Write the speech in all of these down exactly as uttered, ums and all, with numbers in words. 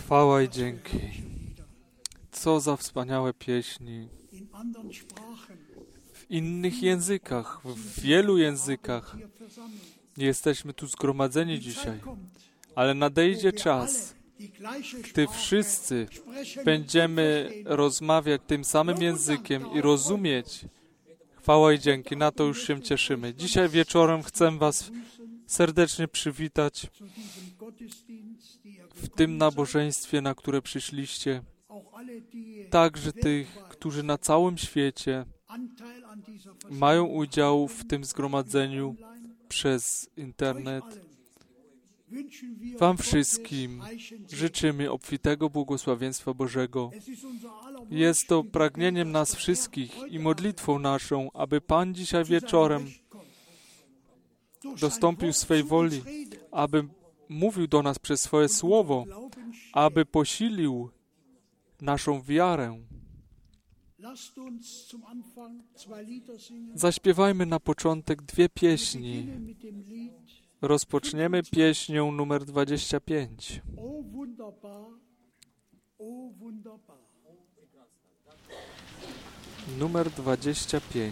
Chwała i dzięki. Co za wspaniałe pieśni. W innych językach, w wielu językach. Jesteśmy tu zgromadzeni dzisiaj. Ale nadejdzie czas, gdy wszyscy będziemy rozmawiać tym samym językiem i rozumieć. Chwała i dzięki, na to już się cieszymy. Dzisiaj wieczorem chcę Was serdecznie przywitać w tym nabożeństwie, na które przyszliście. Także tych, którzy na całym świecie mają udział w tym zgromadzeniu przez internet. Wam wszystkim życzymy obfitego błogosławieństwa Bożego. Jest to pragnieniem nas wszystkich i modlitwą naszą, aby Pan dzisiaj wieczorem dostąpił swej woli, aby mówił do nas przez swoje słowo, aby posilił naszą wiarę. Zaśpiewajmy na początek dwie pieśni. Rozpoczniemy pieśnią numer dwadzieścia pięć. Numer dwadzieścia pięć.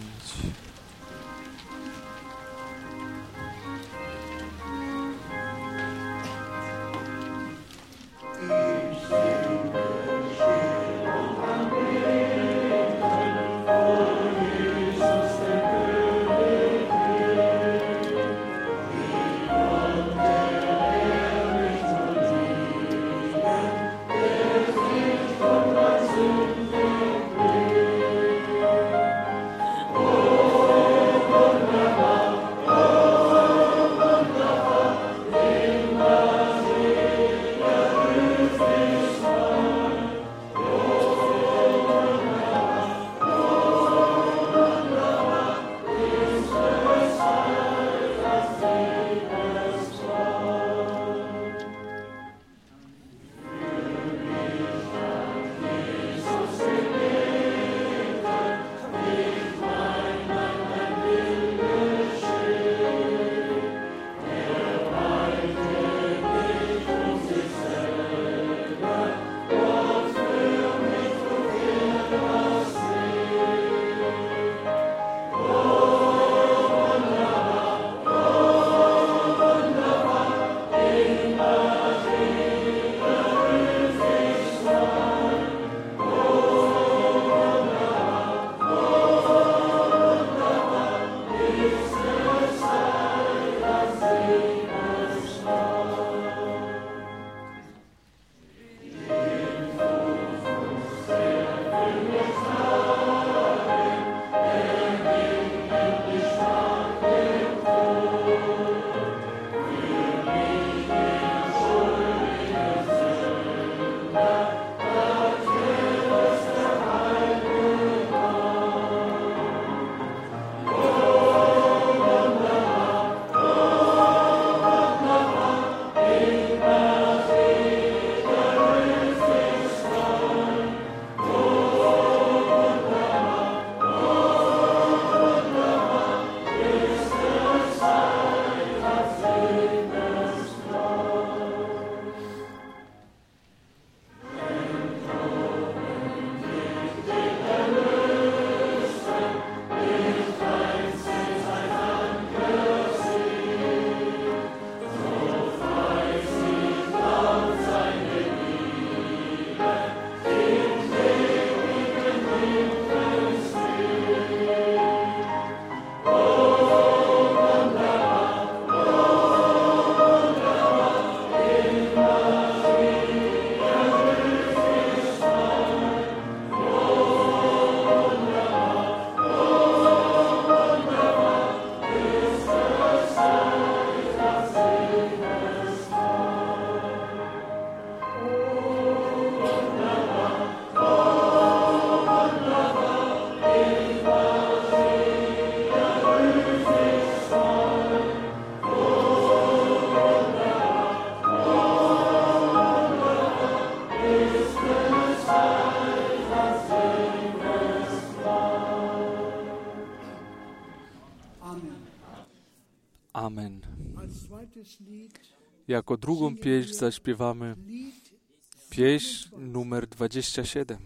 Jako drugą pieśń zaśpiewamy Pieśń numer dwadzieścia siedem.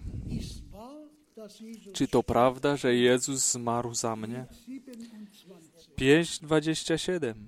Czy to prawda, że Jezus zmarł za mnie? Pieśń dwadzieścia siedem.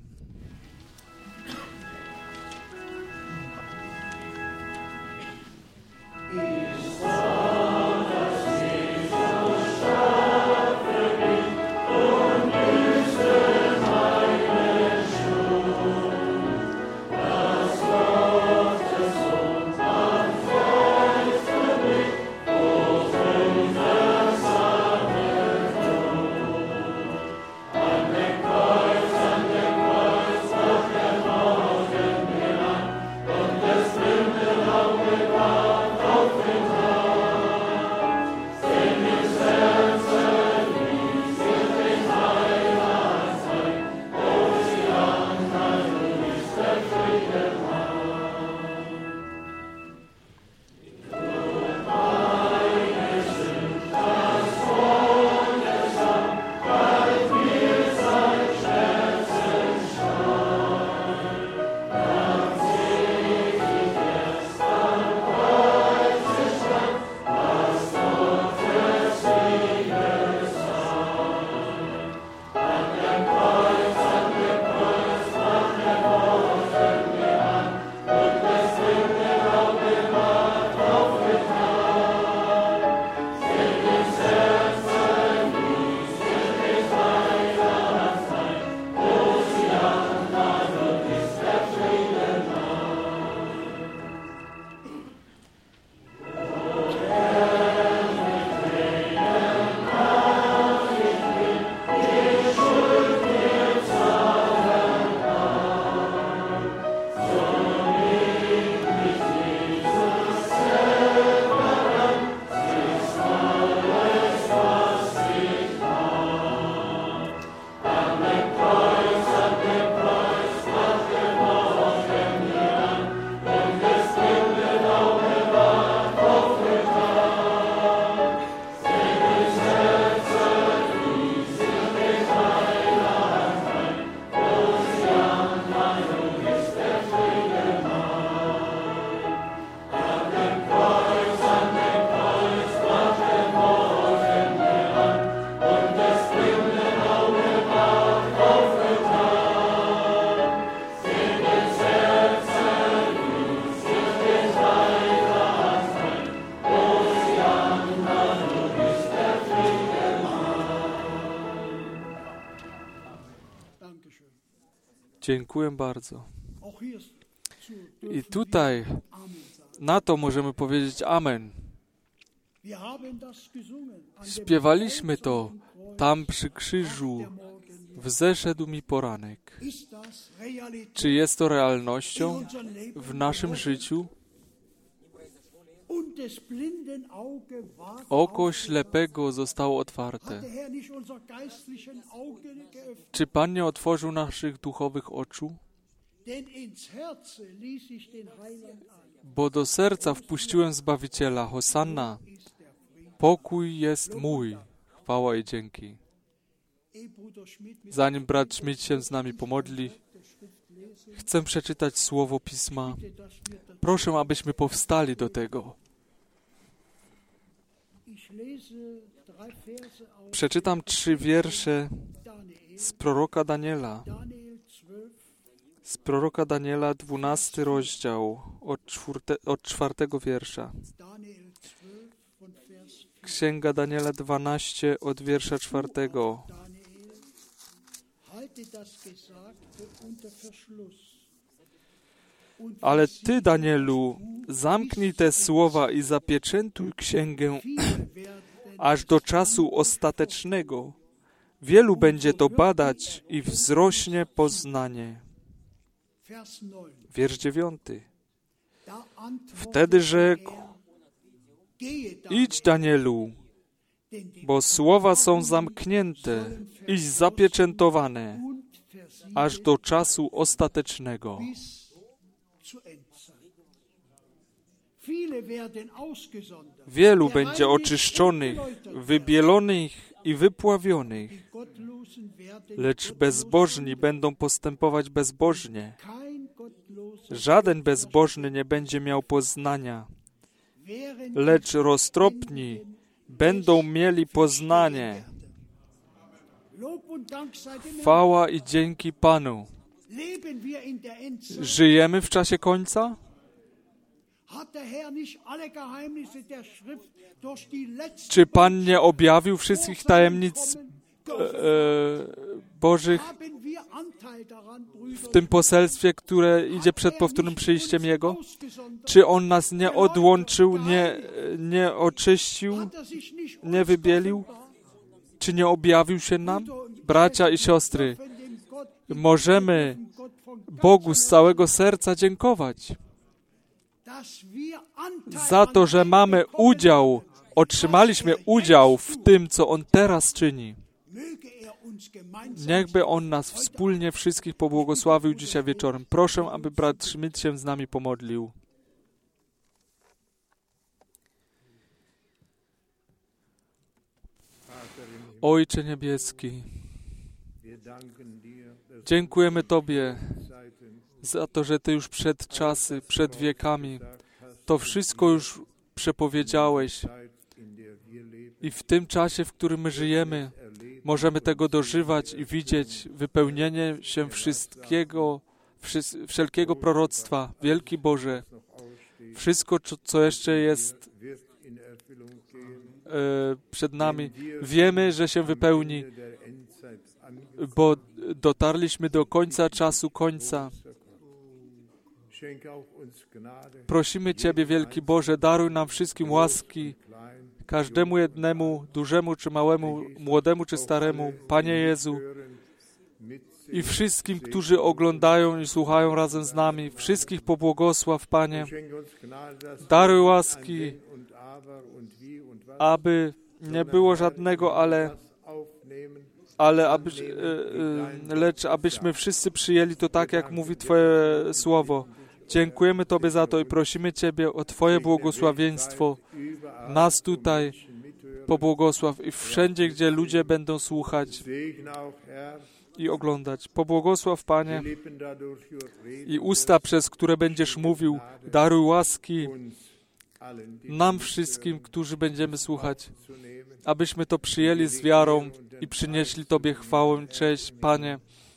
Dziękuję bardzo. I tutaj na to możemy powiedzieć amen. Śpiewaliśmy to tam przy krzyżu, wzeszedł mi poranek. Czy jest to realnością w naszym życiu? Oko ślepego zostało otwarte. Czy Pan nie otworzył naszych duchowych oczu? Bo do serca wpuściłem Zbawiciela. Hosanna. Pokój jest mój. Chwała i dzięki. Zanim brat Schmidt się z nami pomodli, chcę przeczytać słowo Pisma. Proszę, abyśmy powstali do tego. Przeczytam trzy wiersze z proroka Daniela. Z proroka Daniela, dwunasty rozdział, od, czwórte, od czwartego wiersza. Księga Daniela dwanaście, od wiersza czwartego. Ale Ty, Danielu, zamknij te słowa i zapieczętuj księgę aż do czasu ostatecznego. Wielu będzie to badać i wzrośnie poznanie. Wiersz dziewiąty. Wtedy rzekł: idź, Danielu, bo słowa są zamknięte i zapieczętowane aż do czasu ostatecznego. Wielu będzie oczyszczonych, wybielonych i wypławionych, lecz bezbożni będą postępować bezbożnie. Żaden bezbożny nie będzie miał poznania, lecz roztropni będą mieli poznanie. Chwała i dzięki Panu. Żyjemy w czasie końca? Czy Pan nie objawił wszystkich tajemnic e, Bożych w tym poselstwie, które idzie przed powtórnym przyjściem Jego? Czy On nas nie odłączył, nie, nie oczyścił, nie wybielił? Czy nie objawił się nam? Bracia i siostry, możemy Bogu z całego serca dziękować za to, że mamy udział, otrzymaliśmy udział w tym, co On teraz czyni. Niechby On nas wspólnie wszystkich pobłogosławił dzisiaj wieczorem. Proszę, aby brat Schmidt się z nami pomodlił. Ojcze Niebieski, dziękujemy Tobie za to, że Ty już przed czasy, przed wiekami to wszystko już przepowiedziałeś i w tym czasie, w którym my żyjemy, możemy tego dożywać i widzieć wypełnienie się wszystkiego, wszelkiego proroctwa. Wielki Boże, wszystko, co jeszcze jest przed nami, wiemy, że się wypełni, bo dotarliśmy do końca czasu końca. Prosimy Ciebie, wielki Boże, daruj nam wszystkim łaski, każdemu jednemu, dużemu czy małemu, młodemu czy staremu, Panie Jezu, i wszystkim, którzy oglądają i słuchają razem z nami, wszystkich pobłogosław, Panie. Daruj łaski, aby nie było żadnego, ale, ale aby, lecz abyśmy wszyscy przyjęli to tak, jak mówi Twoje słowo. Dziękujemy Tobie za to i prosimy Ciebie o Twoje błogosławieństwo. Nas tutaj pobłogosław i wszędzie, gdzie ludzie będą słuchać i oglądać. Pobłogosław, Panie, i usta, przez które będziesz mówił. Daruj łaski nam wszystkim, którzy będziemy słuchać, abyśmy to przyjęli z wiarą i przynieśli Tobie chwałę, cześć, Panie.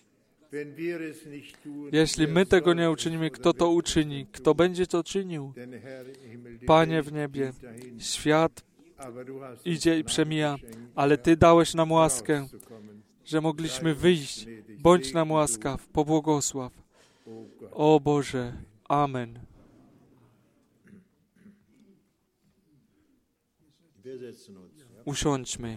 Jeśli my tego nie uczynimy, kto to uczyni? Kto będzie to czynił? Panie w niebie, świat idzie i przemija, ale Ty dałeś nam łaskę, że mogliśmy wyjść. Bądź nam łaskaw, pobłogosław. O Boże, amen. Usiądźmy.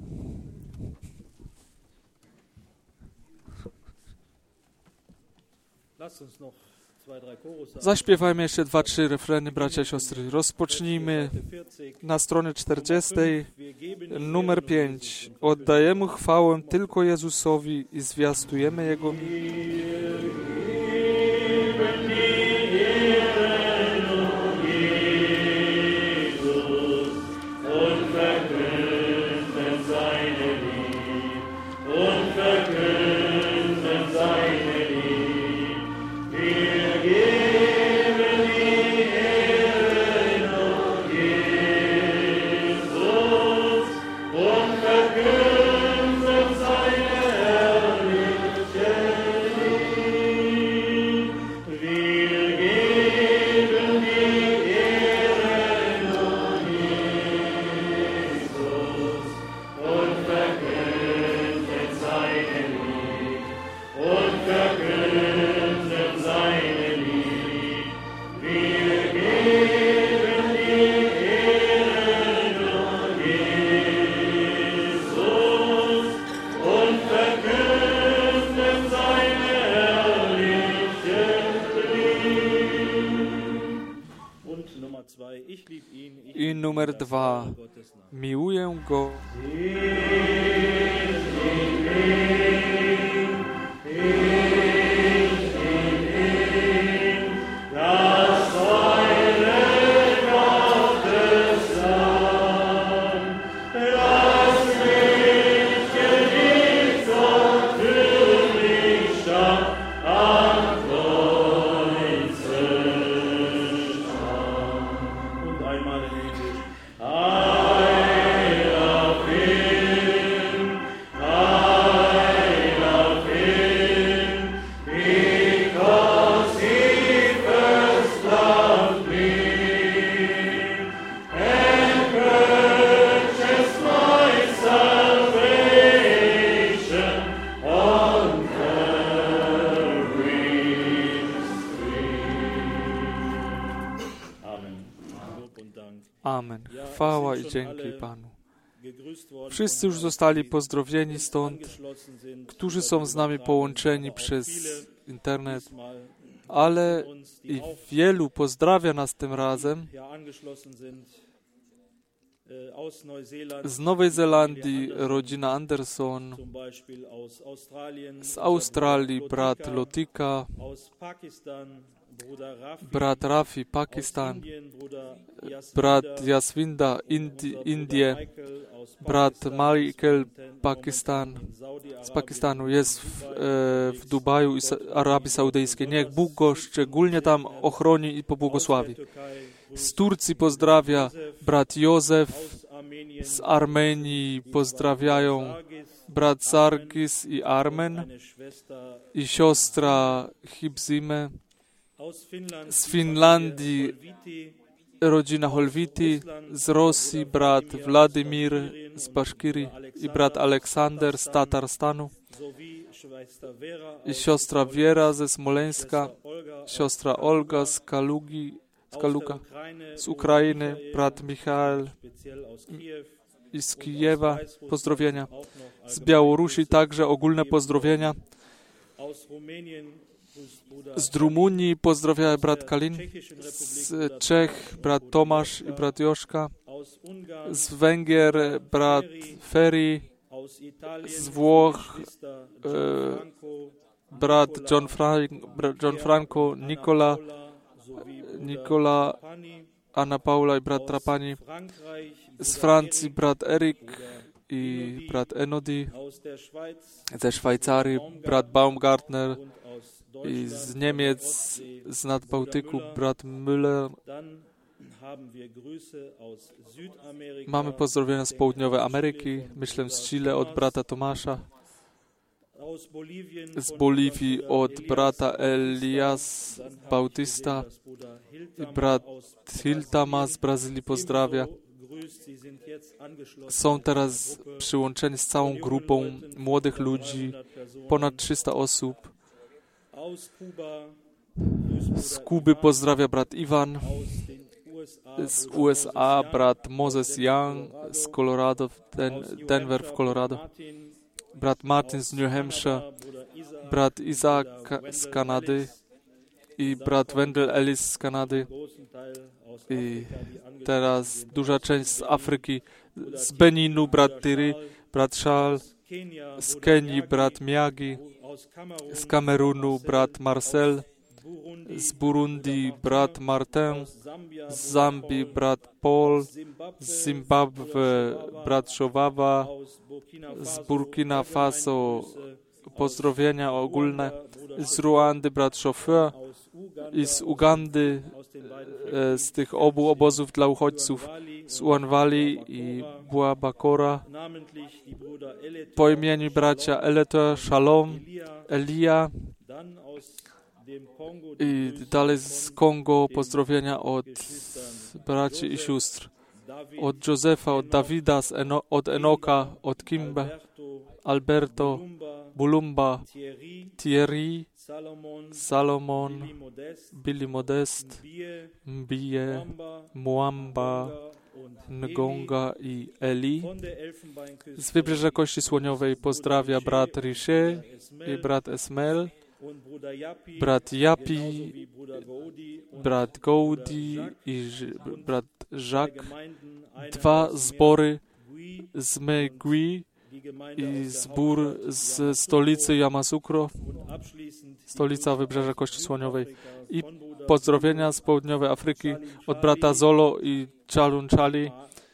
Zaśpiewajmy jeszcze dwa, trzy refreny, bracia i siostry. Rozpocznijmy na stronie czterdziestej, numer pięć. Oddajemy chwałę tylko Jezusowi i zwiastujemy Jego miłość. I numer dwa. Miłuję Go. Einmal chwała i dzięki Panu. Wszyscy już zostali pozdrowieni stąd, którzy są z nami połączeni przez internet, ale i wielu pozdrawia nas tym razem z Nowej Zelandii, rodzina Anderson, z Australii brat Lotika, brat Rafi, Pakistan, brat Jaswinda, Indi, Indie, brat Michael, Pakistan, z Pakistanu, jest w, e, w Dubaju i Arabii Saudyjskiej. Niech Bóg go szczególnie tam ochroni i pobłogosławi. Z Turcji pozdrawia brat Józef, z Armenii pozdrawiają brat Sargis i Armen i siostra Hibzime, z Finlandii rodzina Holwiti, z Rosji brat Władimir z Baszkirii i brat Aleksander z Tatarstanu i siostra Wiera ze Smoleńska, siostra Olga z Kalugi, z Kaluga, z Ukrainy, brat Michał i z Kijewa, pozdrowienia. Z Białorusi także ogólne pozdrowienia. Z Rumunii pozdrawia brat Kalin, z Czech brat Tomasz i brat Joszka, z Węgier brat Ferry, z Włoch e, brat John, Frank, John Franco, Nicola, Nicola, Anna Paula i brat Trapani, z Francji brat Erik i brat Enodi, ze Szwajcarii brat Baumgartner i z Niemiec, z Nadbałtyku brat Müller. Mamy pozdrowienia z Południowej Ameryki, myślę z Chile od brata Tomasza, z Boliwii od brata Elias Bautista i brat Hiltama z Brazylii pozdrawia. Są teraz przyłączeni z całą grupą młodych ludzi, ponad trzysta osób. Z Kuby pozdrawia brat Iwan, z U S A brat Moses Young, z Colorado, Den- Denver w Colorado, brat Martin z New Hampshire, brat Isaac z Kanady i brat Wendell Ellis z Kanady. I teraz duża część z Afryki, z Beninu brat Tyry, brat Charles, z Kenii brat Miagi, z Kamerunu brat Marcel, z Burundi brat Martin, z Zambii brat Paul, z Zimbabwe brat Showawa, z Burkina Faso pozdrowienia ogólne, z Ruandy brat Chauffeur i z Ugandy, z tych obu obozów dla uchodźców, z Uanwali i Buabakora, po imieniu bracia Eleter, Shalom, Elia i dalej z Kongo pozdrowienia od braci i sióstr, od Józefa, od Dawida, z Eno, od Enoka, od Kimba, Alberto, Bulumba, Thierry, Salomon, Billy Modest, Mbie, Muamba, Ngonga i Eli. Z Wybrzeża Kości Słoniowej pozdrawia brat Riche i brat Esmel, brat Japi, brat Goudi i brat Jacques. Dwa zbory z Megui i zbór z stolicy Yamoussoukro, stolica Wybrzeża Kości Słoniowej. I pozdrowienia z Południowej Afryki od brata Zolo i Chalunchali,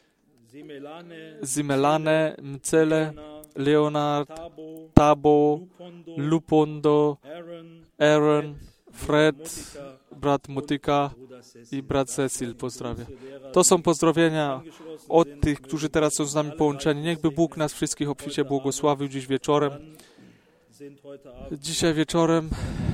Zimelane, Mcele, Leonard, Tabo, Lupondo, Aaron, Fred, brat Mutyka i brat Cecil pozdrawia. To są pozdrowienia od tych, którzy teraz są z nami połączeni. Niechby Bóg nas wszystkich obficie błogosławił dziś wieczorem. Dzisiaj wieczorem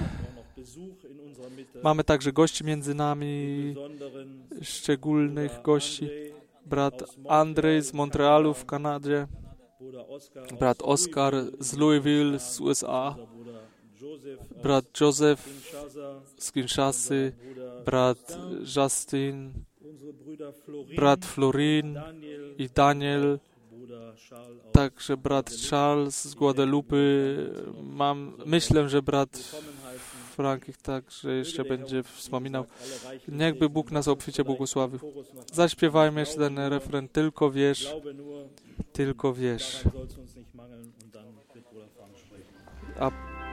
mamy także gości między nami, szczególnych gości. Brat Andrzej z Montrealu w Kanadzie, brat Oskar z Louisville z U S A, brat Joseph z Kinshasy, brat Justin, brat Florin, i Daniel, także brat Charles z Guadalupe. Mam, myślę, że brat Frankich także jeszcze będzie wspominał. Niechby Bóg nas obficie błogosławił. Zaśpiewajmy jeszcze ten refren. Tylko wiesz, tylko wiesz. A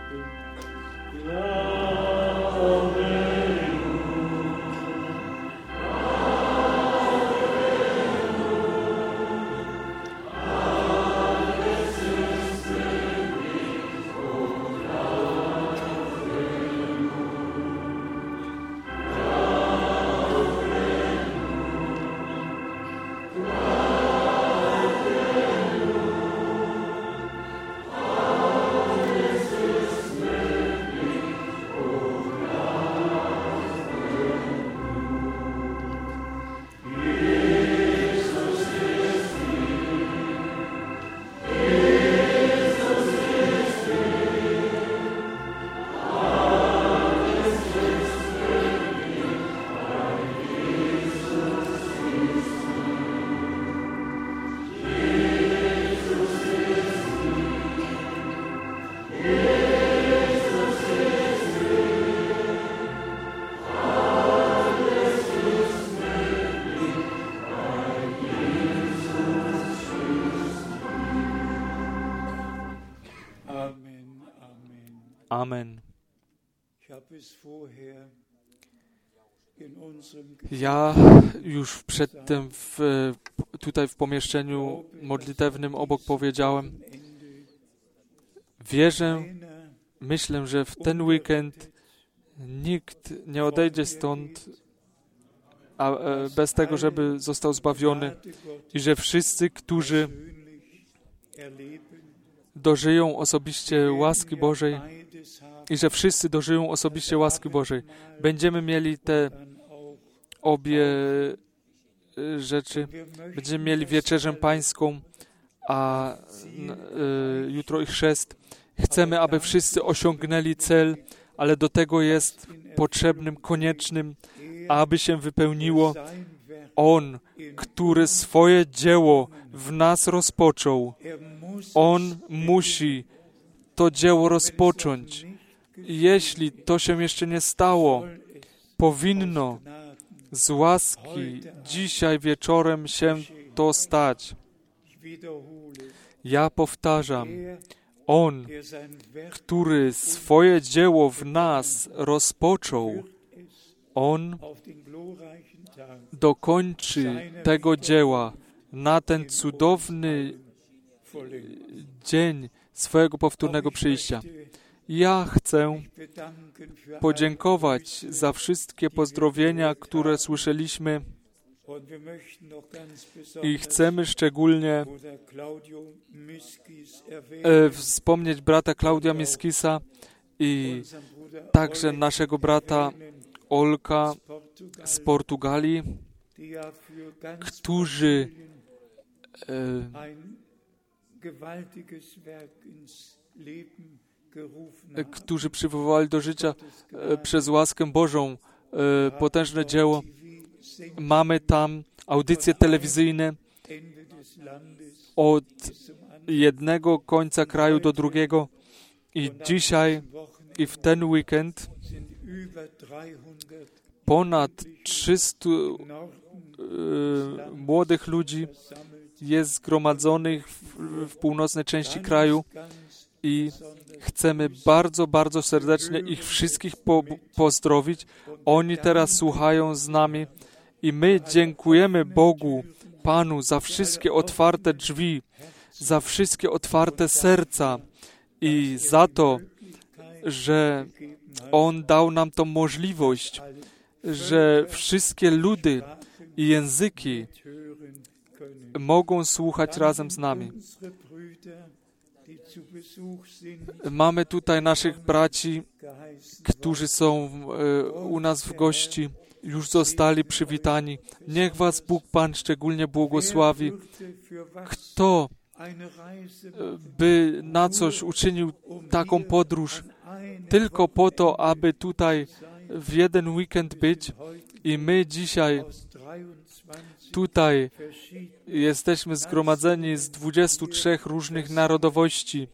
Amen. Ja już przedtem w, tutaj w pomieszczeniu modlitewnym obok powiedziałem, wierzę, myślę, że w ten weekend nikt nie odejdzie stąd a, e, bez tego, żeby został zbawiony i że wszyscy, którzy dożyją osobiście łaski Bożej i że wszyscy dożyją osobiście łaski Bożej. Będziemy mieli te obie rzeczy. Będziemy mieli wieczerzę pańską, a y, jutro i chrzest. Chcemy, aby wszyscy osiągnęli cel, ale do tego jest potrzebnym, koniecznym, aby się wypełniło On, który swoje dzieło w nas rozpoczął. On musi to dzieło rozpocząć. Jeśli to się jeszcze nie stało, powinno z łaski dzisiaj wieczorem się to stać. Ja powtarzam, On, który swoje dzieło w nas rozpoczął, On dokończy tego dzieła na ten cudowny dzień swojego powtórnego przyjścia. Ja chcę podziękować za wszystkie pozdrowienia, które słyszeliśmy i chcemy szczególnie e, wspomnieć brata Klaudia Miskisa i także naszego brata Olka z Portugalii, którzy e, którzy przywołali do życia e, przez łaskę Bożą e, potężne dzieło. Mamy tam audycje telewizyjne od jednego końca kraju do drugiego i dzisiaj i w ten weekend ponad trzysta e, młodych ludzi jest zgromadzonych w, w północnej części kraju i chcemy bardzo, bardzo serdecznie ich wszystkich po, pozdrowić. Oni teraz słuchają z nami i my dziękujemy Bogu, Panu, za wszystkie otwarte drzwi, za wszystkie otwarte serca i za to, że On dał nam tą możliwość, że wszystkie ludy i języki mogą słuchać razem z nami. Mamy tutaj naszych braci, którzy są u nas w gości, już zostali przywitani. Niech was Bóg Pan szczególnie błogosławi. Kto by na coś uczynił taką podróż tylko po to, aby tutaj w jeden weekend być i my dzisiaj tutaj jesteśmy zgromadzeni z dwudziestu trzech różnych narodowości.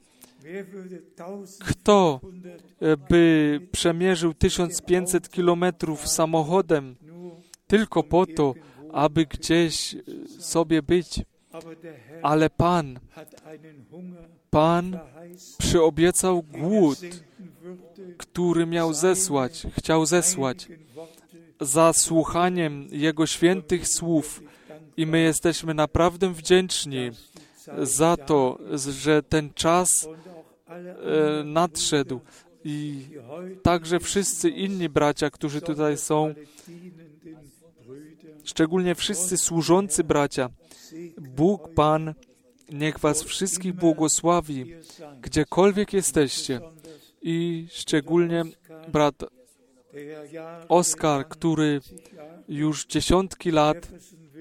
Kto by przemierzył tysiąc pięćset kilometrów samochodem tylko po to, aby gdzieś sobie być? Ale Pan, Pan przyobiecał głód, który miał zesłać, chciał zesłać za słuchaniem Jego świętych słów. I my jesteśmy naprawdę wdzięczni za to, że ten czas e, nadszedł. I także wszyscy inni bracia, którzy tutaj są, szczególnie wszyscy służący bracia, Bóg Pan niech was wszystkich błogosławi, gdziekolwiek jesteście. I szczególnie brat Oskar, który już dziesiątki lat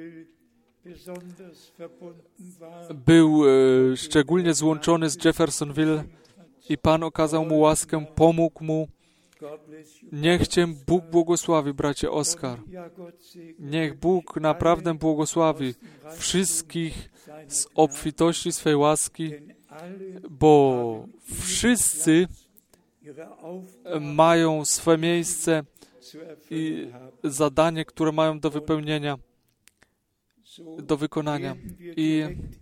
był e, szczególnie złączony z Jeffersonville i Pan okazał mu łaskę, pomógł mu. Niech Cię Bóg błogosławi, bracie Oskar. Niech Bóg naprawdę błogosławi wszystkich z obfitości swej łaski, bo wszyscy mają swe miejsce i zadanie, które mają do wypełnienia, do wykonania. I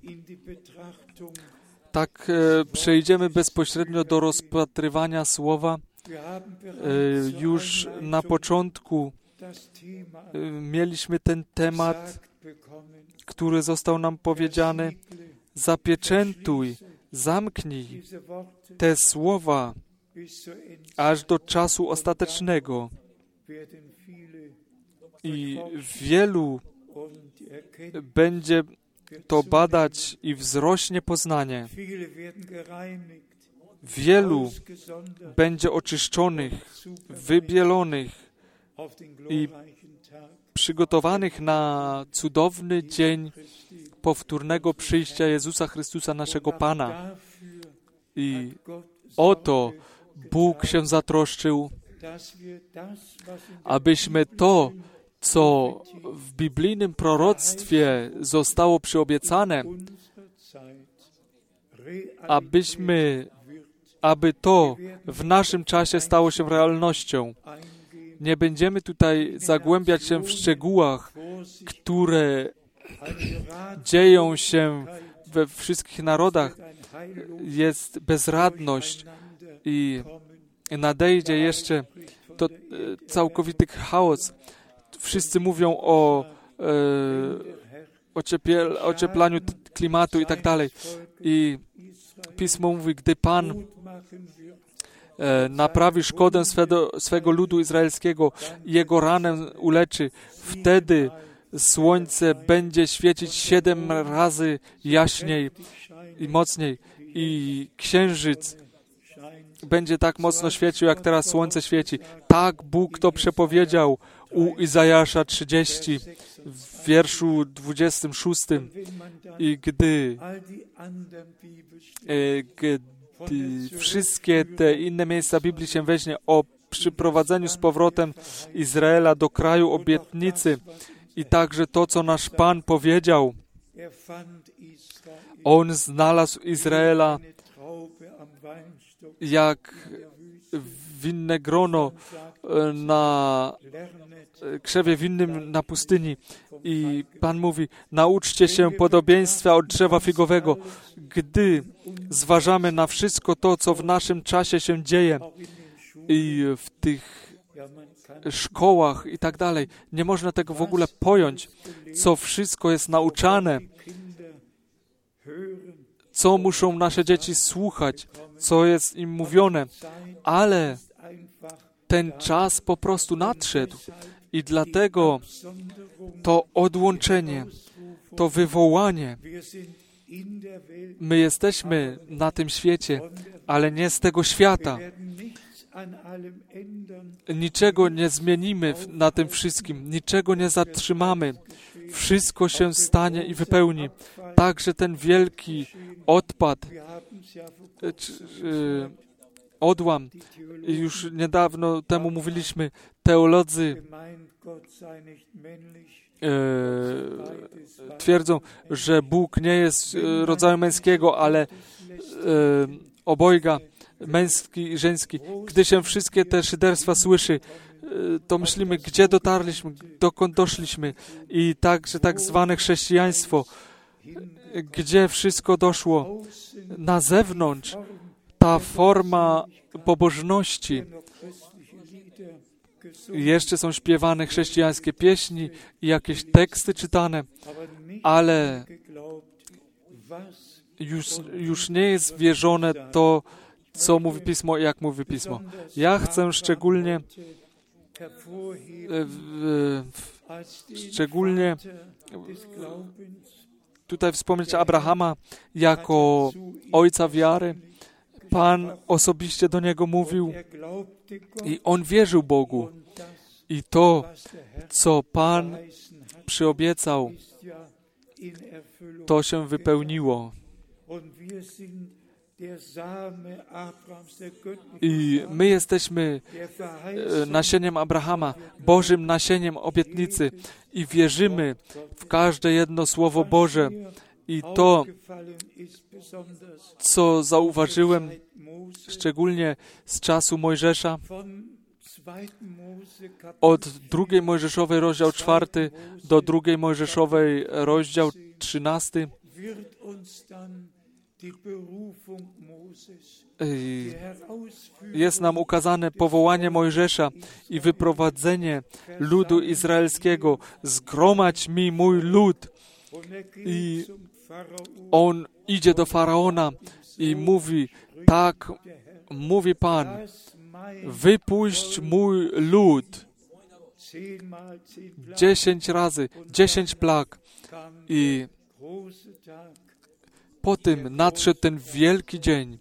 tak e, przejdziemy bezpośrednio do rozpatrywania słowa. E, już na początku e, mieliśmy ten temat, który został nam powiedziany. Zapieczętuj, zamknij te słowa aż do czasu ostatecznego. I wielu będzie to badać i wzrośnie poznanie. Wielu będzie oczyszczonych, wybielonych i przygotowanych na cudowny dzień powtórnego przyjścia Jezusa Chrystusa, naszego Pana. I oto Bóg się zatroszczył, abyśmy to, co w biblijnym proroctwie zostało przyobiecane, abyśmy, aby to w naszym czasie stało się realnością. Nie będziemy tutaj zagłębiać się w szczegółach, które dzieją się we wszystkich narodach. Jest bezradność i nadejdzie jeszcze to całkowity chaos. Wszyscy mówią o e, ociepiel, ocieplaniu klimatu i tak dalej. I Pismo mówi, gdy Pan e, naprawi szkodę swego, swego ludu izraelskiego i jego ranę uleczy, wtedy słońce będzie świecić siedem razy jaśniej i mocniej i księżyc będzie tak mocno świecił, jak teraz słońce świeci. Tak Bóg to przepowiedział u Izajasza trzydzieści w wierszu dwudziestym szóstym. I gdy, e, gdy wszystkie te inne miejsca Biblii się weźmie o przyprowadzeniu z powrotem Izraela do kraju obietnicy i także to, co nasz Pan powiedział, On znalazł Izraela jak winne grono na krzewie winnym na pustyni. I Pan mówi, nauczcie się podobieństwa od drzewa figowego. Gdy zważamy na wszystko to, co w naszym czasie się dzieje i w tych szkołach i tak dalej, nie można tego w ogóle pojąć, co wszystko jest nauczane, co muszą nasze dzieci słuchać, co jest im mówione, ale ten czas po prostu nadszedł i dlatego to odłączenie, to wywołanie, my jesteśmy na tym świecie, ale nie z tego świata. Niczego nie zmienimy na tym wszystkim, niczego nie zatrzymamy. Wszystko się stanie i wypełni. Także ten wielki odpad, czy, czy, odłam, już niedawno temu mówiliśmy, teolodzy e, twierdzą, że Bóg nie jest e, rodzaju męskiego, ale e, obojga, męski i żeński. Gdy się wszystkie te szyderstwa słyszy, e, to myślimy, gdzie dotarliśmy, dokąd doszliśmy. I także tak zwane chrześcijaństwo, gdzie wszystko doszło na zewnątrz, ta forma pobożności. Jeszcze są śpiewane chrześcijańskie pieśni i jakieś teksty czytane, ale już, już nie jest wierzone to, co mówi Pismo i jak mówi Pismo. Ja chcę szczególnie w, w, szczególnie tutaj wspomnieć Abrahama jako ojca wiary. Pan osobiście do niego mówił i on wierzył Bogu. I to, co Pan przyobiecał, to się wypełniło. I my jesteśmy nasieniem Abrahama, Bożym nasieniem obietnicy i wierzymy w każde jedno Słowo Boże. I to, co zauważyłem, szczególnie z czasu Mojżesza, od drugiej Mojżeszowej rozdział czwarty do drugiej Mojżeszowej rozdział trzynasty, jest nam ukazane powołanie Mojżesza i wyprowadzenie ludu izraelskiego. Zgromadź mi mój lud. I on idzie do Faraona i mówi, tak, mówi Pan, wypuść mój lud. Dziesięć razy, dziesięć plag. I po tym nadszedł ten wielki dzień.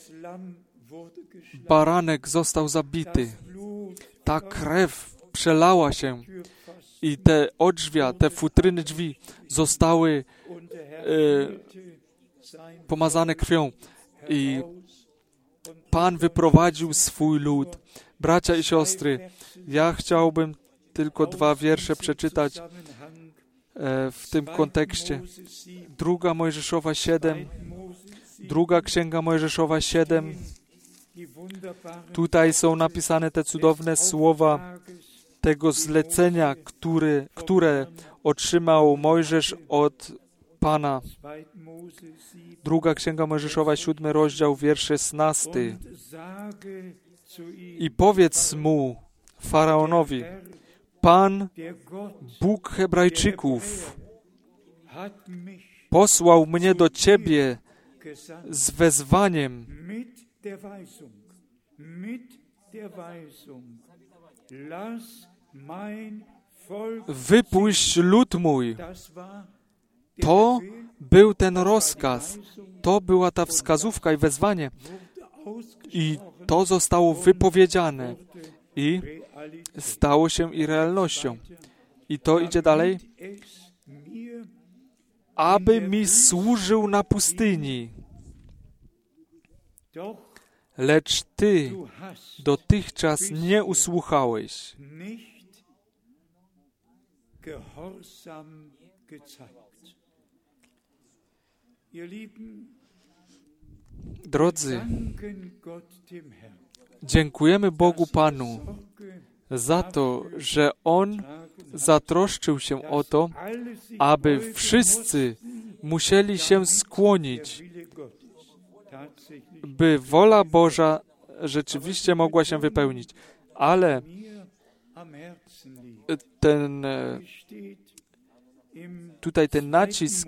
Baranek został zabity. Ta krew przelała się i te odrzwia, te futryny drzwi zostały e, pomazane krwią. I Pan wyprowadził swój lud. Bracia i siostry, ja chciałbym tylko dwa wiersze przeczytać e, w tym kontekście. Druga Mojżeszowa siedem, druga Księga Mojżeszowa siedem. Tutaj są napisane te cudowne słowa tego zlecenia, który, które otrzymał Mojżesz od Pana. Druga Księga Mojżeszowa, siódmy rozdział, wiersz szesnasty. I powiedz mu, Faraonowi, Pan, Bóg Hebrajczyków, posłał mnie do Ciebie z wezwaniem, wypuść lud mój. To był ten rozkaz, to była ta wskazówka i wezwanie. I to zostało wypowiedziane i stało się i realnością. I to idzie dalej. Aby mi służył na pustyni. Lecz Ty dotychczas nie usłuchałeś. Drodzy, dziękujemy Bogu Panu za to, że On zatroszczył się o to, aby wszyscy musieli się skłonić, by wola Boża rzeczywiście mogła się wypełnić. Ale ten tutaj ten nacisk,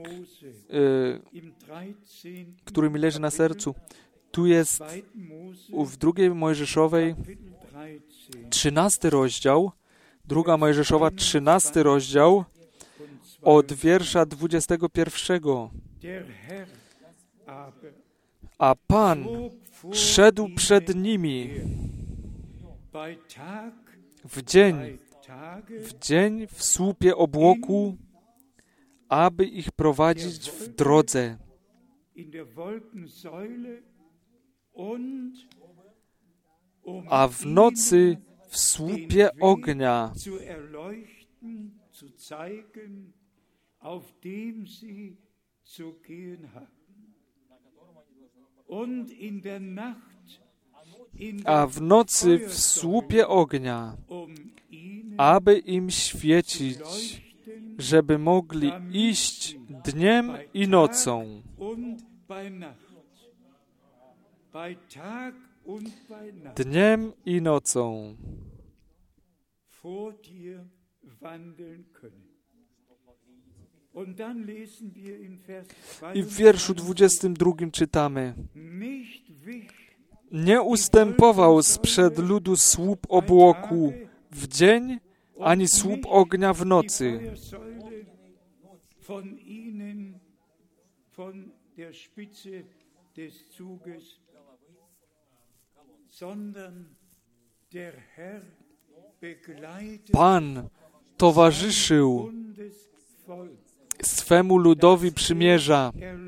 który mi leży na sercu, tu jest w drugiej Mojżeszowej trzynasty rozdział, druga Mojżeszowa trzynasty rozdział od wiersza dwudziestego pierwszego. A Pan szedł przed nimi w dzień, w dzień w słupie obłoku, aby ich prowadzić w drodze. A w nocy w słupie ognia, a w nocy w słupie ognia, aby im świecić, żeby mogli iść dniem i nocą. Dniem i nocą. I w wierszu dwudziestym drugim czytamy: nie ustępował sprzed ludu słup obłoku w dzień, ani słup ognia w nocy. Pan towarzyszył swemu ludowi przymierza,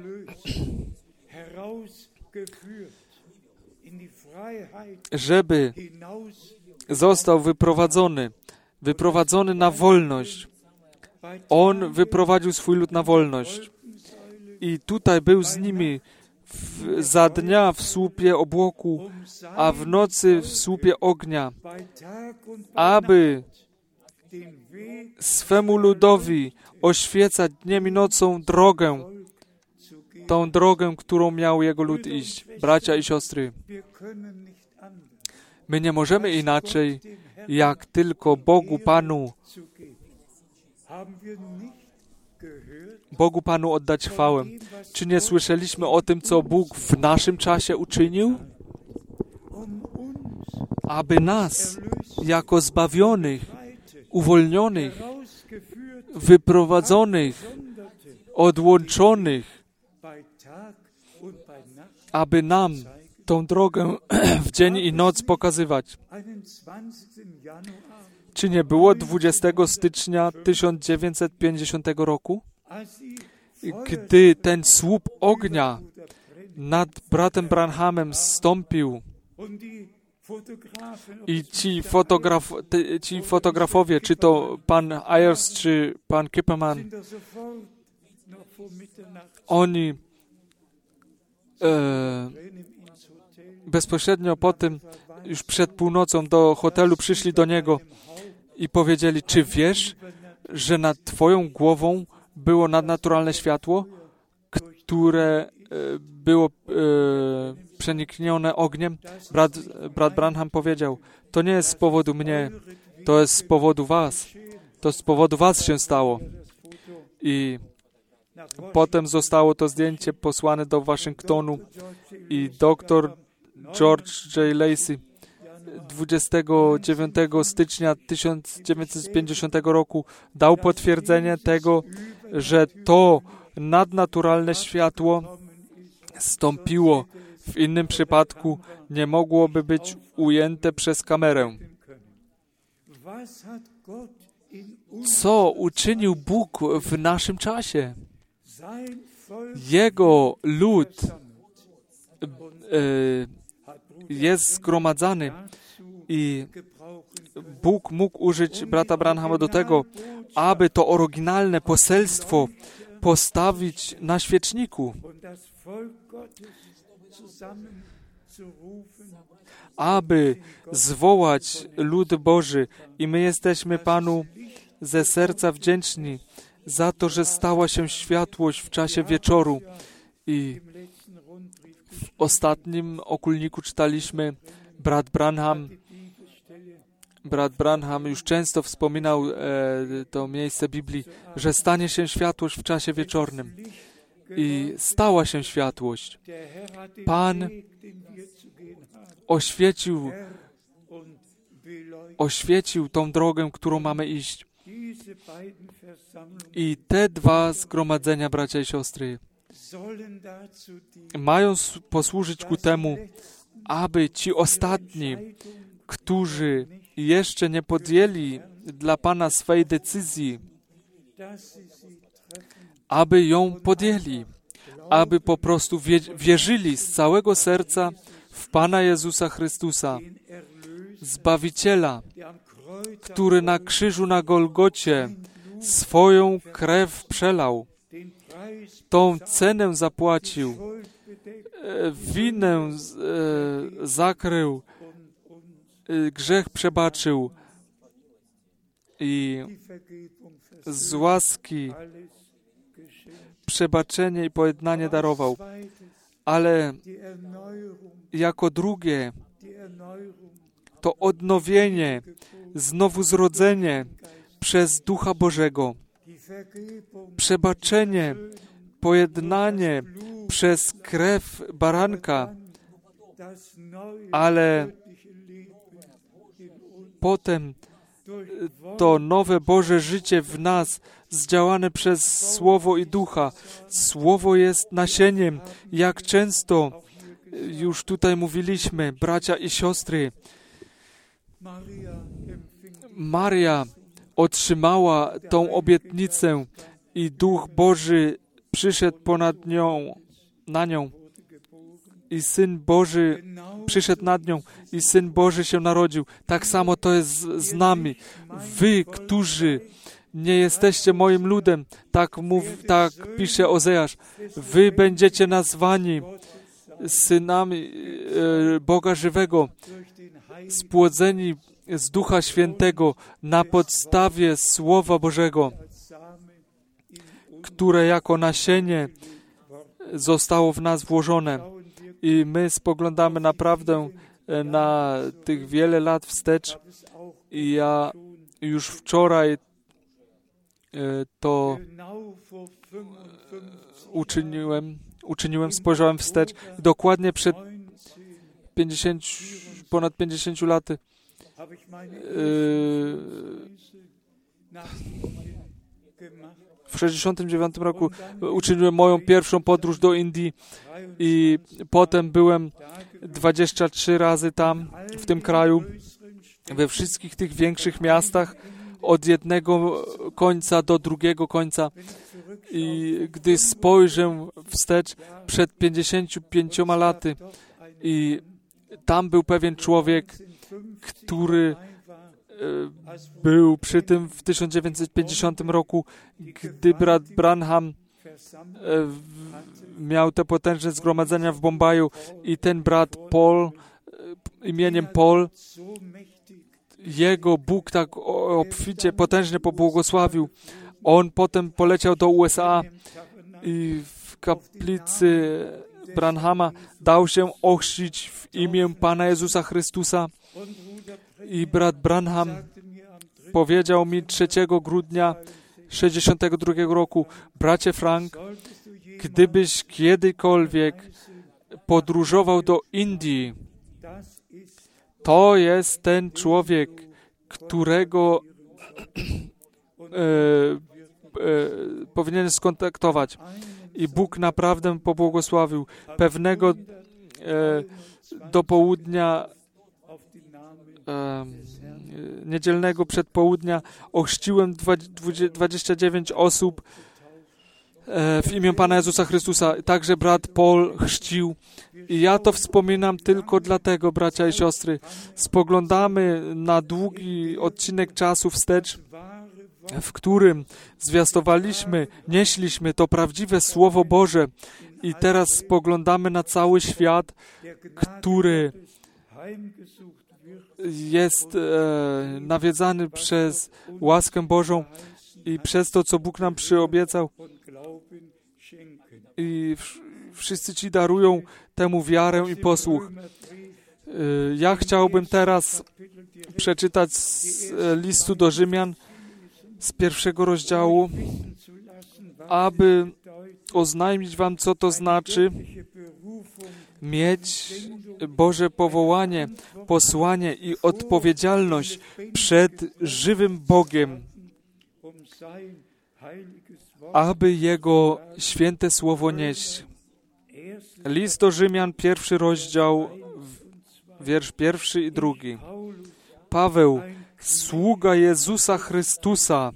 żeby został wyprowadzony, wyprowadzony na wolność. On wyprowadził swój lud na wolność. I tutaj był z nimi w, za dnia w słupie obłoku, a w nocy w słupie ognia, aby swemu ludowi oświecać dniem i nocą drogę, tą drogę, którą miał jego lud iść. Bracia i siostry, my nie możemy inaczej, jak tylko Bogu Panu, Bogu Panu oddać chwałę. Czy nie słyszeliśmy o tym, co Bóg w naszym czasie uczynił? Aby nas, jako zbawionych, uwolnionych, wyprowadzonych, odłączonych, aby nam tą drogę w dzień i noc pokazywać. Czy nie było dwudziestego stycznia tysiąc dziewięćset pięćdziesiątego roku, gdy ten słup ognia nad bratem Branhamem zstąpił i ci, fotograf, te, ci fotografowie, czy to pan Ayers, czy pan Kipperman, oni e, bezpośrednio po tym, już przed północą do hotelu przyszli do niego i powiedzieli: czy wiesz, że nad twoją głową było nadnaturalne światło, które e, było e, przeniknione ogniem? Brat, brat Branham powiedział: to nie jest z powodu mnie, to jest z powodu was. To z powodu was się stało. I potem zostało to zdjęcie posłane do Waszyngtonu i doktor George J. Lacey dwudziestego dziewiątego stycznia tysiąc dziewięćset pięćdziesiątego roku dał potwierdzenie tego, że to nadnaturalne światło stąpiło. W innym przypadku nie mogłoby być ujęte przez kamerę. Co uczynił Bóg w naszym czasie? Jego lud e, jest zgromadzany i Bóg mógł użyć brata Branhama do tego, aby to oryginalne poselstwo postawić na świeczniku, aby zwołać lud Boży. I my jesteśmy Panu ze serca wdzięczni za to, że stała się światłość w czasie wieczoru. I w ostatnim okulniku czytaliśmy, brat Branham, brat Branham już często wspominał e, to miejsce Biblii, że stanie się światłość w czasie wieczornym. I stała się światłość. Pan oświecił, oświecił tą drogę, którą mamy iść. I te dwa zgromadzenia, bracia i siostry, mają posłużyć ku temu, aby ci ostatni, którzy jeszcze nie podjęli dla Pana swej decyzji, aby ją podjęli, aby po prostu wierzyli z całego serca w Pana Jezusa Chrystusa, Zbawiciela, który na krzyżu na Golgocie swoją krew przelał, tą cenę zapłacił, winę zakrył, grzech przebaczył i z łaski przebaczenie i pojednanie darował. Ale jako drugie to odnowienie, znowuzrodzenie przez Ducha Bożego, przebaczenie, pojednanie przez krew baranka, ale potem to nowe Boże życie w nas, zdziałane przez Słowo i Ducha. Słowo jest nasieniem. Jak często już tutaj mówiliśmy, bracia i siostry, Maria otrzymała tą obietnicę i Duch Boży przyszedł ponad nią, na nią i Syn Boży przyszedł nad nią i Syn Boży się narodził. Tak samo to jest z, z nami. Wy, którzy nie jesteście moim ludem, tak, mów, tak pisze Ozeasz, wy będziecie nazwani synami e, Boga żywego, spłodzeni z Ducha Świętego na podstawie Słowa Bożego, które jako nasienie zostało w nas włożone. I my spoglądamy naprawdę na tych wiele lat wstecz i ja już wczoraj to uczyniłem, uczyniłem, spojrzałem wstecz i dokładnie przed pięćdziesięcioma, ponad pięćdziesięcioma laty w sześćdziesiątym dziewiątym roku uczyniłem moją pierwszą podróż do Indii i potem byłem dwadzieścia trzy razy tam, w tym kraju, we wszystkich tych większych miastach, od jednego końca do drugiego końca. I gdy spojrzę wstecz przed pięćdziesięcioma pięcioma laty i tam był pewien człowiek, który był przy tym w tysiąc dziewięćset pięćdziesiątym roku, gdy brat Branham miał te potężne zgromadzenia w Bombaju i ten brat Paul, imieniem Paul, jego Bóg tak obficie, potężnie pobłogosławił. On potem poleciał do U S A i w kaplicy Branhama dał się ochrzcić w imię Pana Jezusa Chrystusa. I brat Branham powiedział mi trzeciego grudnia sześćdziesiątego drugiego roku: bracie Frank, gdybyś kiedykolwiek podróżował do Indii, to jest ten człowiek, którego e, e, powinien skontaktować. I Bóg naprawdę pobłogosławił. Pewnego e, do południa e, niedzielnego przedpołudnia ochrzciłem dwadzieścia dziewięć osób e, w imię Pana Jezusa Chrystusa. Także brat Paul chrzcił. I ja to wspominam tylko dlatego, bracia i siostry, spoglądamy na długi odcinek czasu wstecz, w którym zwiastowaliśmy, nieśliśmy to prawdziwe Słowo Boże i teraz spoglądamy na cały świat, który jest e, nawiedzany przez łaskę Bożą i przez to, co Bóg nam przyobiecał. I wszyscy Ci darują temu wiarę i posłuch. E, ja chciałbym teraz przeczytać z listu do Rzymian z pierwszego rozdziału, aby oznajmić Wam, co to znaczy mieć Boże powołanie, posłanie i odpowiedzialność przed żywym Bogiem, aby Jego święte Słowo nieść. List do Rzymian, pierwszy rozdział, wiersz pierwszy i drugi. Paweł, sługa Jezusa Chrystusa,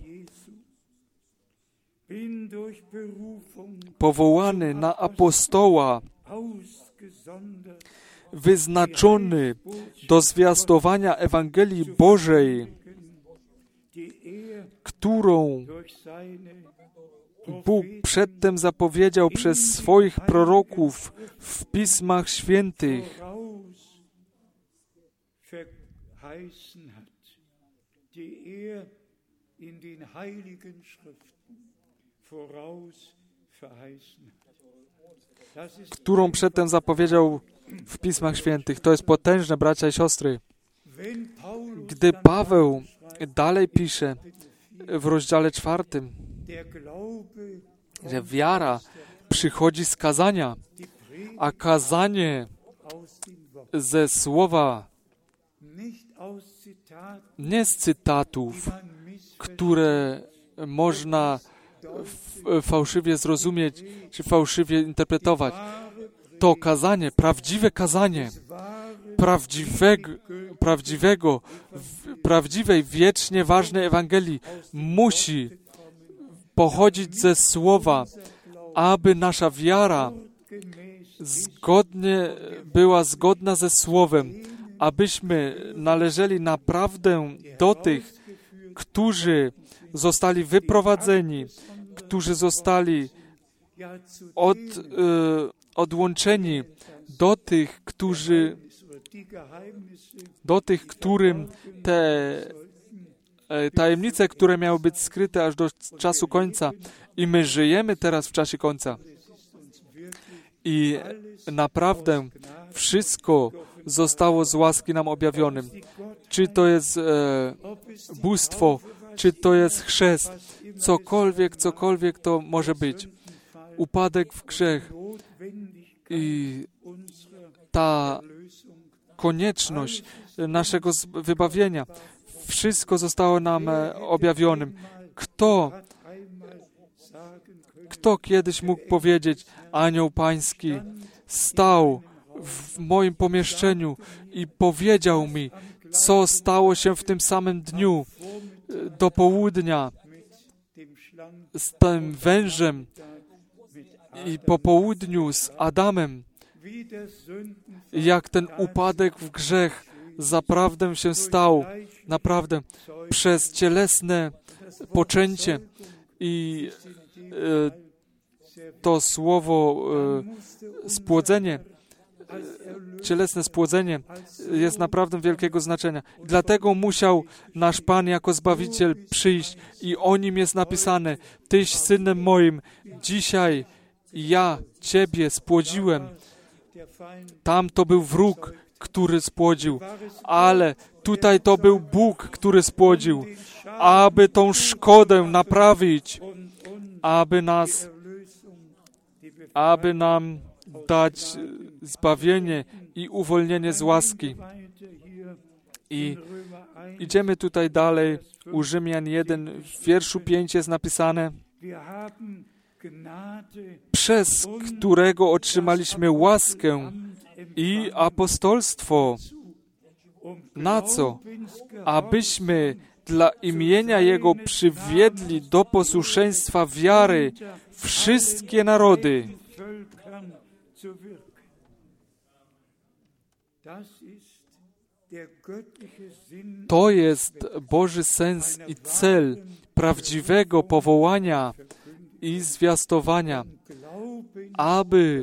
powołany na apostoła, wyznaczony do zwiastowania Ewangelii Bożej, którą Bóg przedtem zapowiedział przez swoich proroków w Pismach Świętych. Którą przedtem zapowiedział w Pismach Świętych. To jest potężne, bracia i siostry. Gdy Paweł dalej pisze w rozdziale czwartym, że wiara przychodzi z kazania, a kazanie ze słowa, nie z cytatów, które można fałszywie zrozumieć, czy fałszywie interpretować. To kazanie, prawdziwe kazanie, prawdziwego, prawdziwego, prawdziwej, wiecznie ważnej Ewangelii musi pochodzić ze słowa, aby nasza wiara zgodnie była zgodna ze słowem, abyśmy należeli naprawdę do tych, którzy zostali wyprowadzeni, którzy zostali od, y, odłączeni, do tych, którzy, do tych, którym te y, tajemnice, które miały być skryte aż do czasu końca. I my żyjemy teraz w czasie końca. I naprawdę wszystko zostało z łaski nam objawionym. Czy to jest e, bóstwo, czy to jest chrzest, cokolwiek, cokolwiek to może być. Upadek w grzech i ta konieczność naszego wybawienia. Wszystko zostało nam objawionym. Kto, kto kiedyś mógł powiedzieć, anioł pański stał w moim pomieszczeniu i powiedział mi, co stało się w tym samym dniu do południa z tym wężem i po południu z Adamem, jak ten upadek w grzech zaprawdę się stał, naprawdę przez cielesne poczęcie i e, to słowo e, spłodzenie, cielesne spłodzenie jest naprawdę wielkiego znaczenia. Dlatego musiał nasz Pan jako Zbawiciel przyjść i o Nim jest napisane: Tyś Synem moim, dzisiaj ja Ciebie spłodziłem. Tam to był wróg, który spłodził, ale tutaj to był Bóg, który spłodził, aby tą szkodę naprawić, aby nas, aby nam dać zbawienie i uwolnienie z łaski. I idziemy tutaj dalej. U Rzymian jeden, w wierszu pięć jest napisane: przez którego otrzymaliśmy łaskę i apostolstwo. Na co? Abyśmy dla imienia Jego przywiedli do posłuszeństwa wiary wszystkie narody. To jest Boży sens i cel prawdziwego powołania i zwiastowania, aby,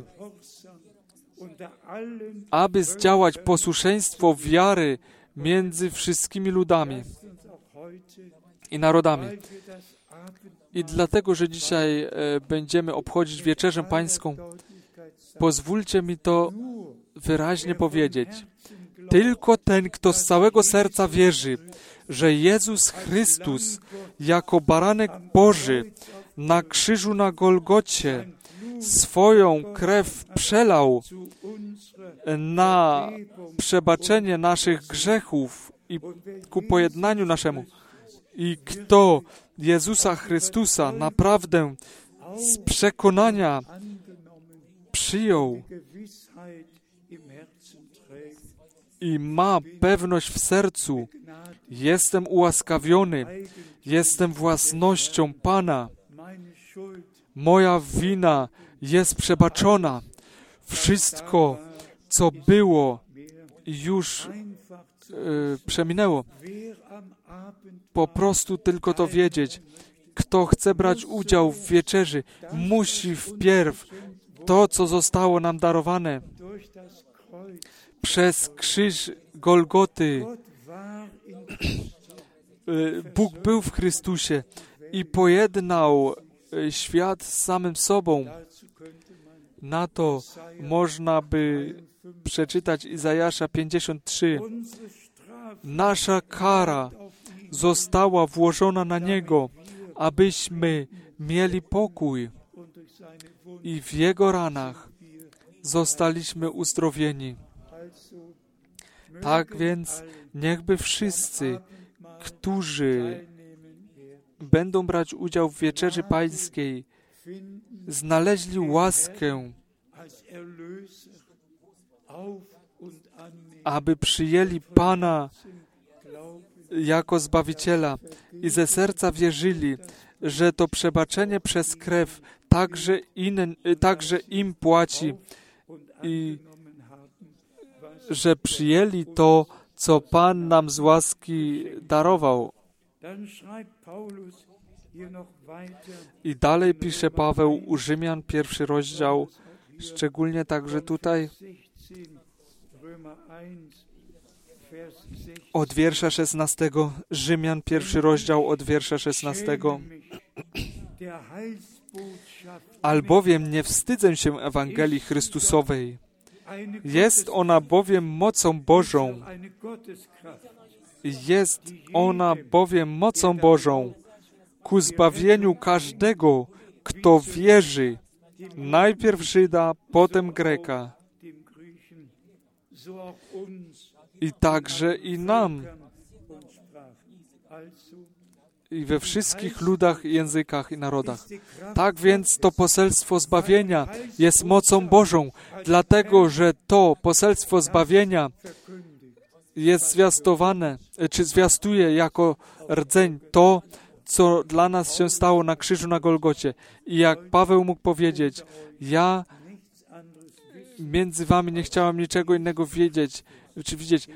aby zdziałać posłuszeństwo wiary między wszystkimi ludami i narodami. I dlatego, że dzisiaj e, będziemy obchodzić Wieczerzę Pańską, pozwólcie mi to wyraźnie powiedzieć. Tylko ten, kto z całego serca wierzy, że Jezus Chrystus jako baranek Boży na krzyżu na Golgocie swoją krew przelał na przebaczenie naszych grzechów i ku pojednaniu naszemu. I kto Jezusa Chrystusa naprawdę z przekonania przyjął i ma pewność w sercu, jestem ułaskawiony, jestem własnością Pana, moja wina jest przebaczona, wszystko, co było, już przeminęło. Po prostu tylko to wiedzieć. Kto chce brać udział w wieczerzy, musi wpierw to, co zostało nam darowane przez krzyż Golgoty. Bóg był w Chrystusie i pojednał świat z samym sobą. Na to można by przeczytać Izajasza pięćdziesiąt trzy. Nasza kara została włożona na Niego, abyśmy mieli pokój i w Jego ranach zostaliśmy uzdrowieni. Tak więc niechby wszyscy, którzy będą brać udział w Wieczerzy Pańskiej, znaleźli łaskę, aby przyjęli Pana jako Zbawiciela i ze serca wierzyli, że to przebaczenie przez krew także, in, także im płaci i że przyjęli to, co Pan nam z łaski darował. I dalej pisze Paweł u Rzymian, pierwszy rozdział, szczególnie także tutaj od wiersza szesnastego, Rzymian, pierwszy rozdział, od wiersza szesnastego. Albowiem nie wstydzę się Ewangelii Chrystusowej. Jest ona bowiem mocą Bożą. Jest ona bowiem mocą Bożą ku zbawieniu każdego, kto wierzy, najpierw Żyda, potem Greka. I także i nam. I we wszystkich ludach, językach i narodach. Tak więc to poselstwo zbawienia jest mocą Bożą, dlatego że to poselstwo zbawienia jest zwiastowane, czy zwiastuje jako rdzeń to, co dla nas się stało na krzyżu na Golgocie. I jak Paweł mógł powiedzieć, ja między wami nie chciałem niczego innego wiedzieć, czy widzieć,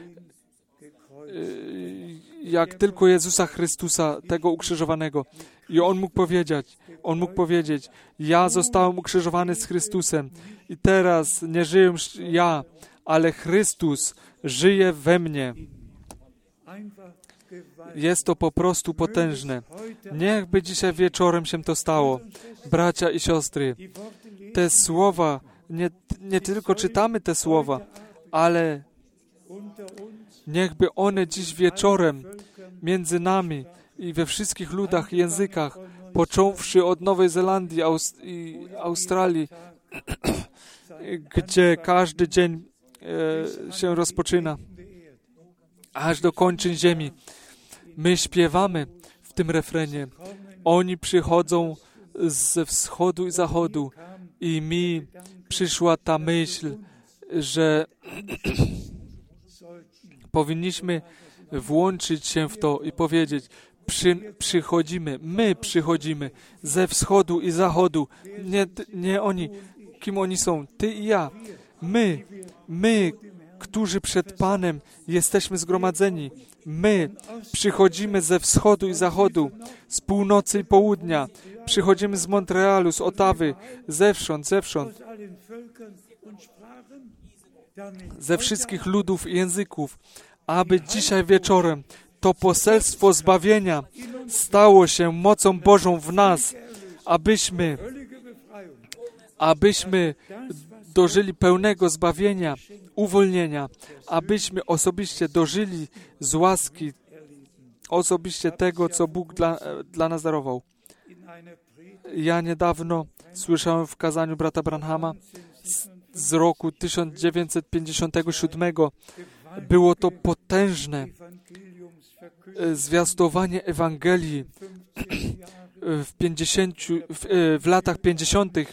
jak tylko Jezusa Chrystusa, tego ukrzyżowanego. I On mógł powiedzieć, On mógł powiedzieć, ja zostałem ukrzyżowany z Chrystusem i teraz nie żyję już ja, ale Chrystus żyje we mnie. Jest to po prostu potężne. Niechby dzisiaj wieczorem się to stało. Bracia i siostry, te słowa, nie, nie tylko czytamy te słowa, ale niechby one dziś wieczorem między nami i we wszystkich ludach i językach, począwszy od Nowej Zelandii Aust- i Australii, gdzie każdy dzień e, się rozpoczyna, aż do kończyn ziemi. My śpiewamy w tym refrenie. Oni przychodzą ze wschodu i zachodu i mi przyszła ta myśl, że powinniśmy włączyć się w to i powiedzieć, przy, przychodzimy, my przychodzimy ze wschodu i zachodu, nie, nie oni, kim oni są, ty i ja, my, my, którzy przed Panem jesteśmy zgromadzeni, my przychodzimy ze wschodu i zachodu, z północy i południa, przychodzimy z Montrealu, z Ottawy, zewsząd, zewsząd, ze wszystkich ludów i języków, aby dzisiaj wieczorem to poselstwo zbawienia stało się mocą Bożą w nas, abyśmy, abyśmy dożyli pełnego zbawienia, uwolnienia, abyśmy osobiście dożyli z łaski, osobiście tego, co Bóg dla, dla nas darował. Ja niedawno słyszałem w kazaniu brata Branhama z, z roku tysiąc dziewięćset pięćdziesiątego siódmego. Było to potężne zwiastowanie Ewangelii w, pięćdziesięciu, w, w latach pięćdziesiątych.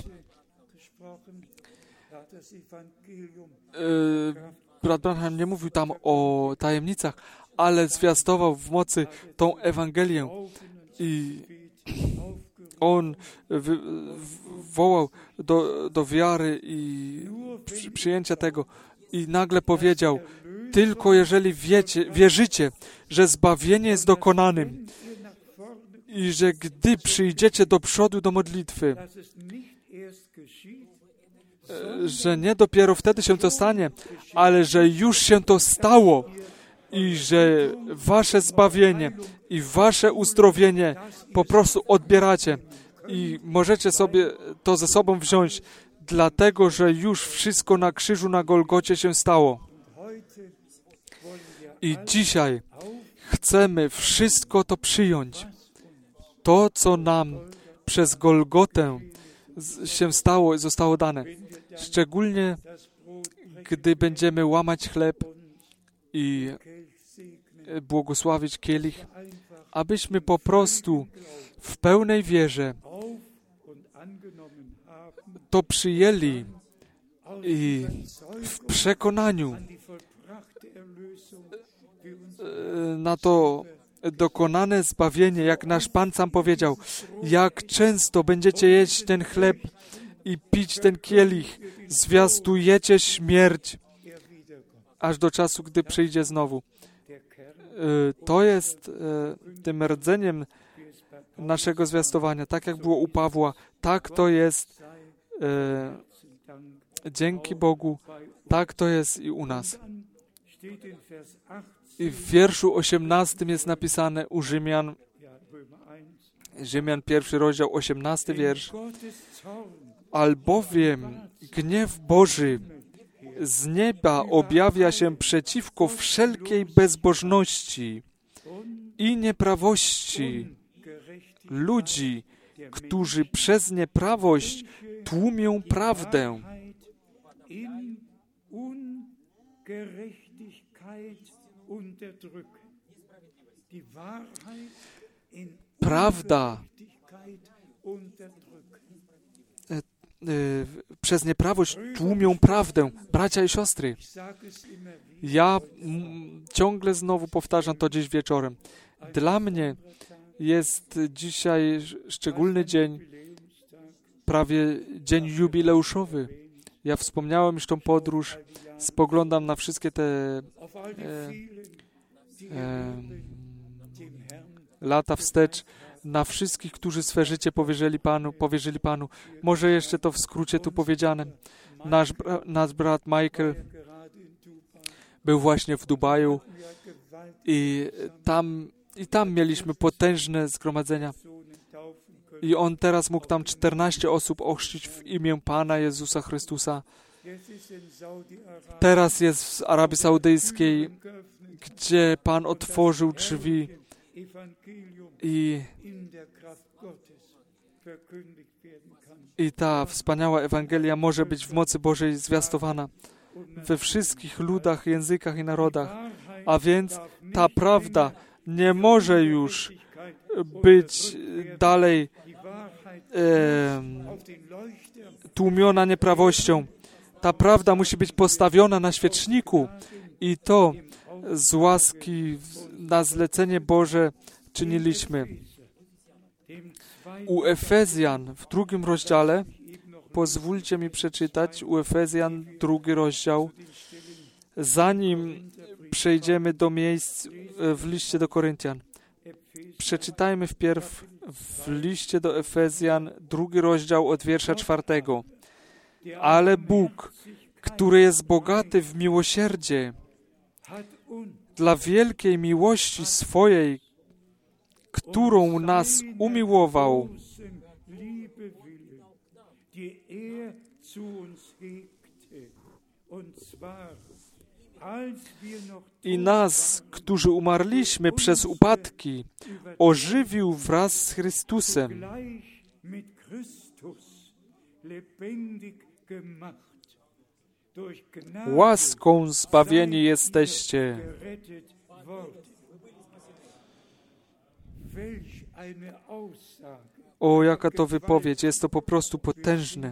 Brat Branham nie mówił tam o tajemnicach, ale zwiastował w mocy tą Ewangelię i on wy, wołał do, do wiary i przy, przyjęcia tego i nagle powiedział, tylko jeżeli wiecie, wierzycie, że zbawienie jest dokonanym i że gdy przyjdziecie do przodu do modlitwy, że nie dopiero wtedy się to stanie, ale że już się to stało i że wasze zbawienie i wasze uzdrowienie po prostu odbieracie i możecie sobie to ze sobą wziąć, dlatego, że już wszystko na krzyżu na Golgocie się stało. I dzisiaj chcemy wszystko to przyjąć. To, co nam przez Golgotę się stało i zostało dane. Szczególnie, gdy będziemy łamać chleb i błogosławić kielich, abyśmy po prostu w pełnej wierze to przyjęli i w przekonaniu na to dokonane zbawienie, jak nasz Pan sam powiedział, jak często będziecie jeść ten chleb i pić ten kielich, zwiastujecie śmierć, aż do czasu, gdy przyjdzie znowu. To jest tym rdzeniem naszego zwiastowania, tak jak było u Pawła, tak to jest dzięki Bogu, tak to jest i u nas. I w wierszu osiemnastym jest napisane u Rzymian, Rzymian pierwszy rozdział, osiemnasty wiersz. Albowiem gniew Boży z nieba objawia się przeciwko wszelkiej bezbożności i nieprawości ludzi, którzy przez nieprawość tłumią prawdę. Prawda e, e, przez nieprawość tłumią prawdę. Bracia i siostry, ja m, ciągle znowu powtarzam to dziś wieczorem. Dla mnie jest dzisiaj szczególny dzień, prawie dzień jubileuszowy. Ja wspomniałem już tą podróż, spoglądam na wszystkie te e, e, lata wstecz, na wszystkich, którzy swe życie powierzyli Panu, powierzyli Panu. Może jeszcze to w skrócie tu powiedziane. Nasz, nasz brat Michael był właśnie w Dubaju i tam, i tam mieliśmy potężne zgromadzenia. I on teraz mógł tam czternaście osób ochrzcić w imię Pana Jezusa Chrystusa. Teraz jest w Arabii Saudyjskiej, gdzie Pan otworzył drzwi i, i ta wspaniała Ewangelia może być w mocy Bożej zwiastowana we wszystkich ludach, językach i narodach. A więc ta prawda nie może już być dalej e, tłumiona nieprawością. Ta prawda musi być postawiona na świeczniku i to z łaski na zlecenie Boże czyniliśmy. U Efezjan w drugim rozdziale, pozwólcie mi przeczytać, u Efezjan drugi rozdział, zanim przejdziemy do miejsc w liście do Koryntian. Przeczytajmy wpierw w liście do Efezjan drugi rozdział od wiersza czwartego. Ale Bóg, który jest bogaty w miłosierdzie, dla wielkiej miłości swojej, którą nas umiłował, i nas, którzy umarliśmy przez upadki, ożywił wraz z Chrystusem. Łaską zbawieni jesteście. O, jaka to wypowiedź, jest to po prostu potężne.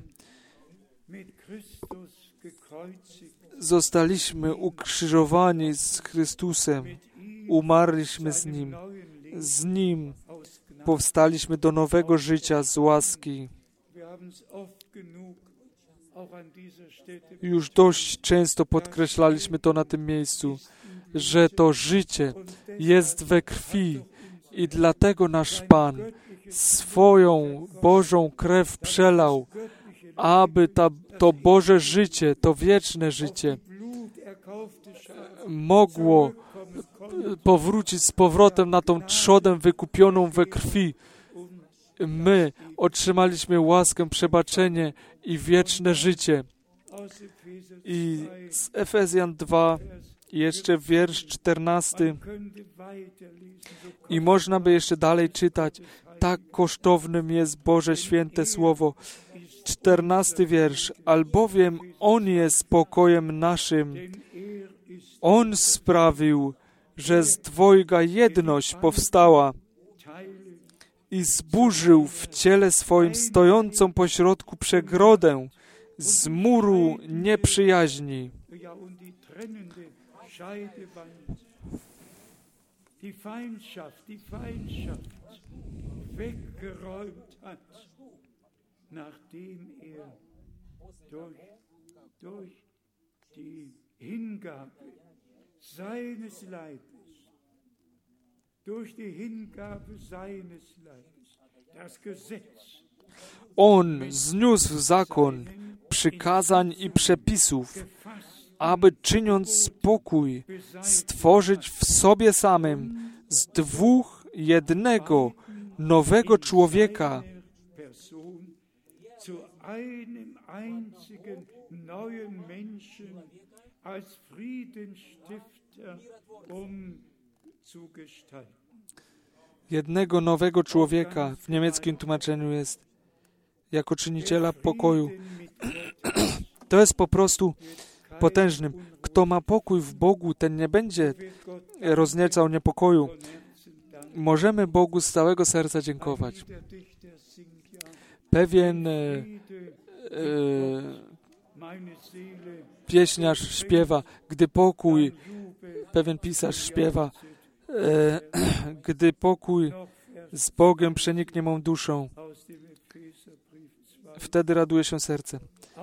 Zostaliśmy ukrzyżowani z Chrystusem, umarliśmy z Nim, z Nim powstaliśmy do nowego życia z łaski. Już dość często podkreślaliśmy to na tym miejscu, że to życie jest we krwi i dlatego nasz Pan swoją Bożą krew przelał, aby ta, to Boże życie, to wieczne życie mogło powrócić z powrotem na tą trzodę wykupioną we krwi. My otrzymaliśmy łaskę, przebaczenie i wieczne życie. I z Efezjan dwa, jeszcze wiersz czternasty. I można by jeszcze dalej czytać. Tak kosztownym jest Boże święte Słowo. Czternasty wiersz. Albowiem On jest pokojem naszym. On sprawił, że z dwojga jedność powstała i zburzył w ciele swoim stojącą pośrodku przegrodę z muru nieprzyjaźni. Nachdem er durch, durch die Hingabe seines Leibes, durch die Hingabe seines Leibes, das Gesetz, On zniósł zakon, przykazań i przepisów, aby czyniąc spokój, stworzyć w sobie samym z dwóch jednego nowego człowieka, zu einem einzigen neuen Menschen als Friedensstifter umzugestalten. jednego nowego człowieka, w niemieckim tłumaczeniu jest jako czyniciela pokoju. To jest po prostu potężnym. Kto ma pokój w Bogu, ten nie będzie rozniecał niepokoju. Możemy Bogu z całego serca dziękować. Pewien e, e, pieśniarz śpiewa, gdy pokój, pewien pisarz śpiewa, e, gdy pokój z Bogiem przeniknie mą duszą, wtedy raduje się serce.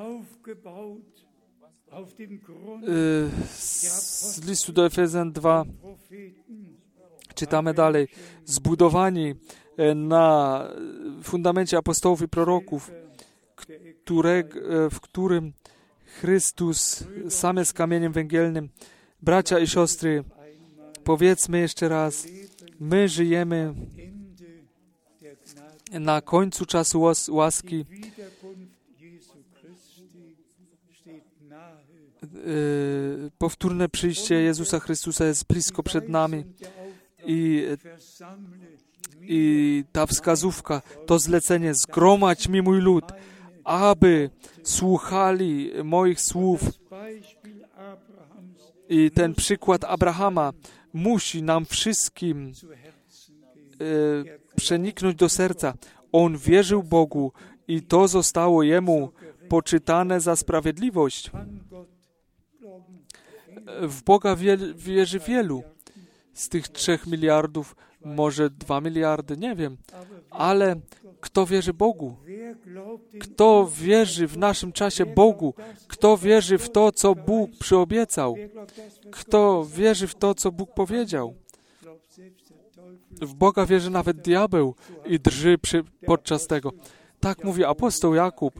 E, z listu do Efezjan dwa czytamy dalej. Zbudowani na fundamencie apostołów i proroków, które, w którym Chrystus sam jest kamieniem węgielnym. Bracia i siostry, powiedzmy jeszcze raz, my żyjemy na końcu czasu łas- łaski. Yy, powtórne przyjście Jezusa Chrystusa jest blisko przed nami i I ta wskazówka, to zlecenie, zgromadź mi mój lud, aby słuchali moich słów. I ten przykład Abrahama musi nam wszystkim e, przeniknąć do serca. On wierzył Bogu i to zostało jemu poczytane za sprawiedliwość. W Boga wie, wierzy wielu. Z tych trzech miliardów, może dwa miliardy, nie wiem. Ale kto wierzy Bogu? Kto wierzy w naszym czasie Bogu? Kto wierzy w to, co Bóg przyobiecał? Kto wierzy w to, co Bóg powiedział? W Boga wierzy nawet diabeł i drży przy, podczas tego. Tak mówi apostoł Jakub.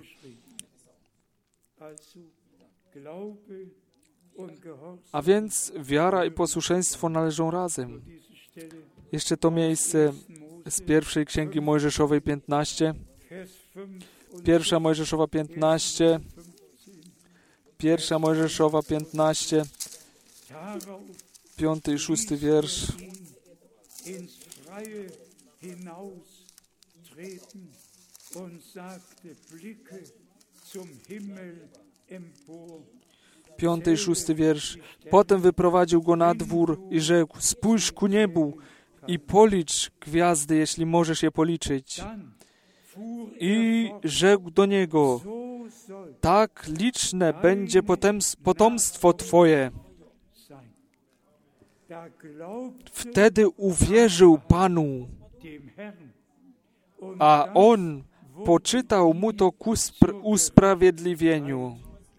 A więc wiara i posłuszeństwo należą razem. Jeszcze to miejsce z pierwszej Księgi Mojżeszowej piętnaście. Pierwsza Mojżeszowa piętnaście. Pierwsza Mojżeszowa piętnaście. Piąty i szósty wiersz. Piąty i szósty wiersz. Potem wyprowadził go na dwór i rzekł, spójrz ku niebu i policz gwiazdy, jeśli możesz je policzyć. I rzekł do niego, tak liczne będzie potomstwo Twoje. Wtedy uwierzył Panu, a on poczytał mu to ku spr- usprawiedliwieniu.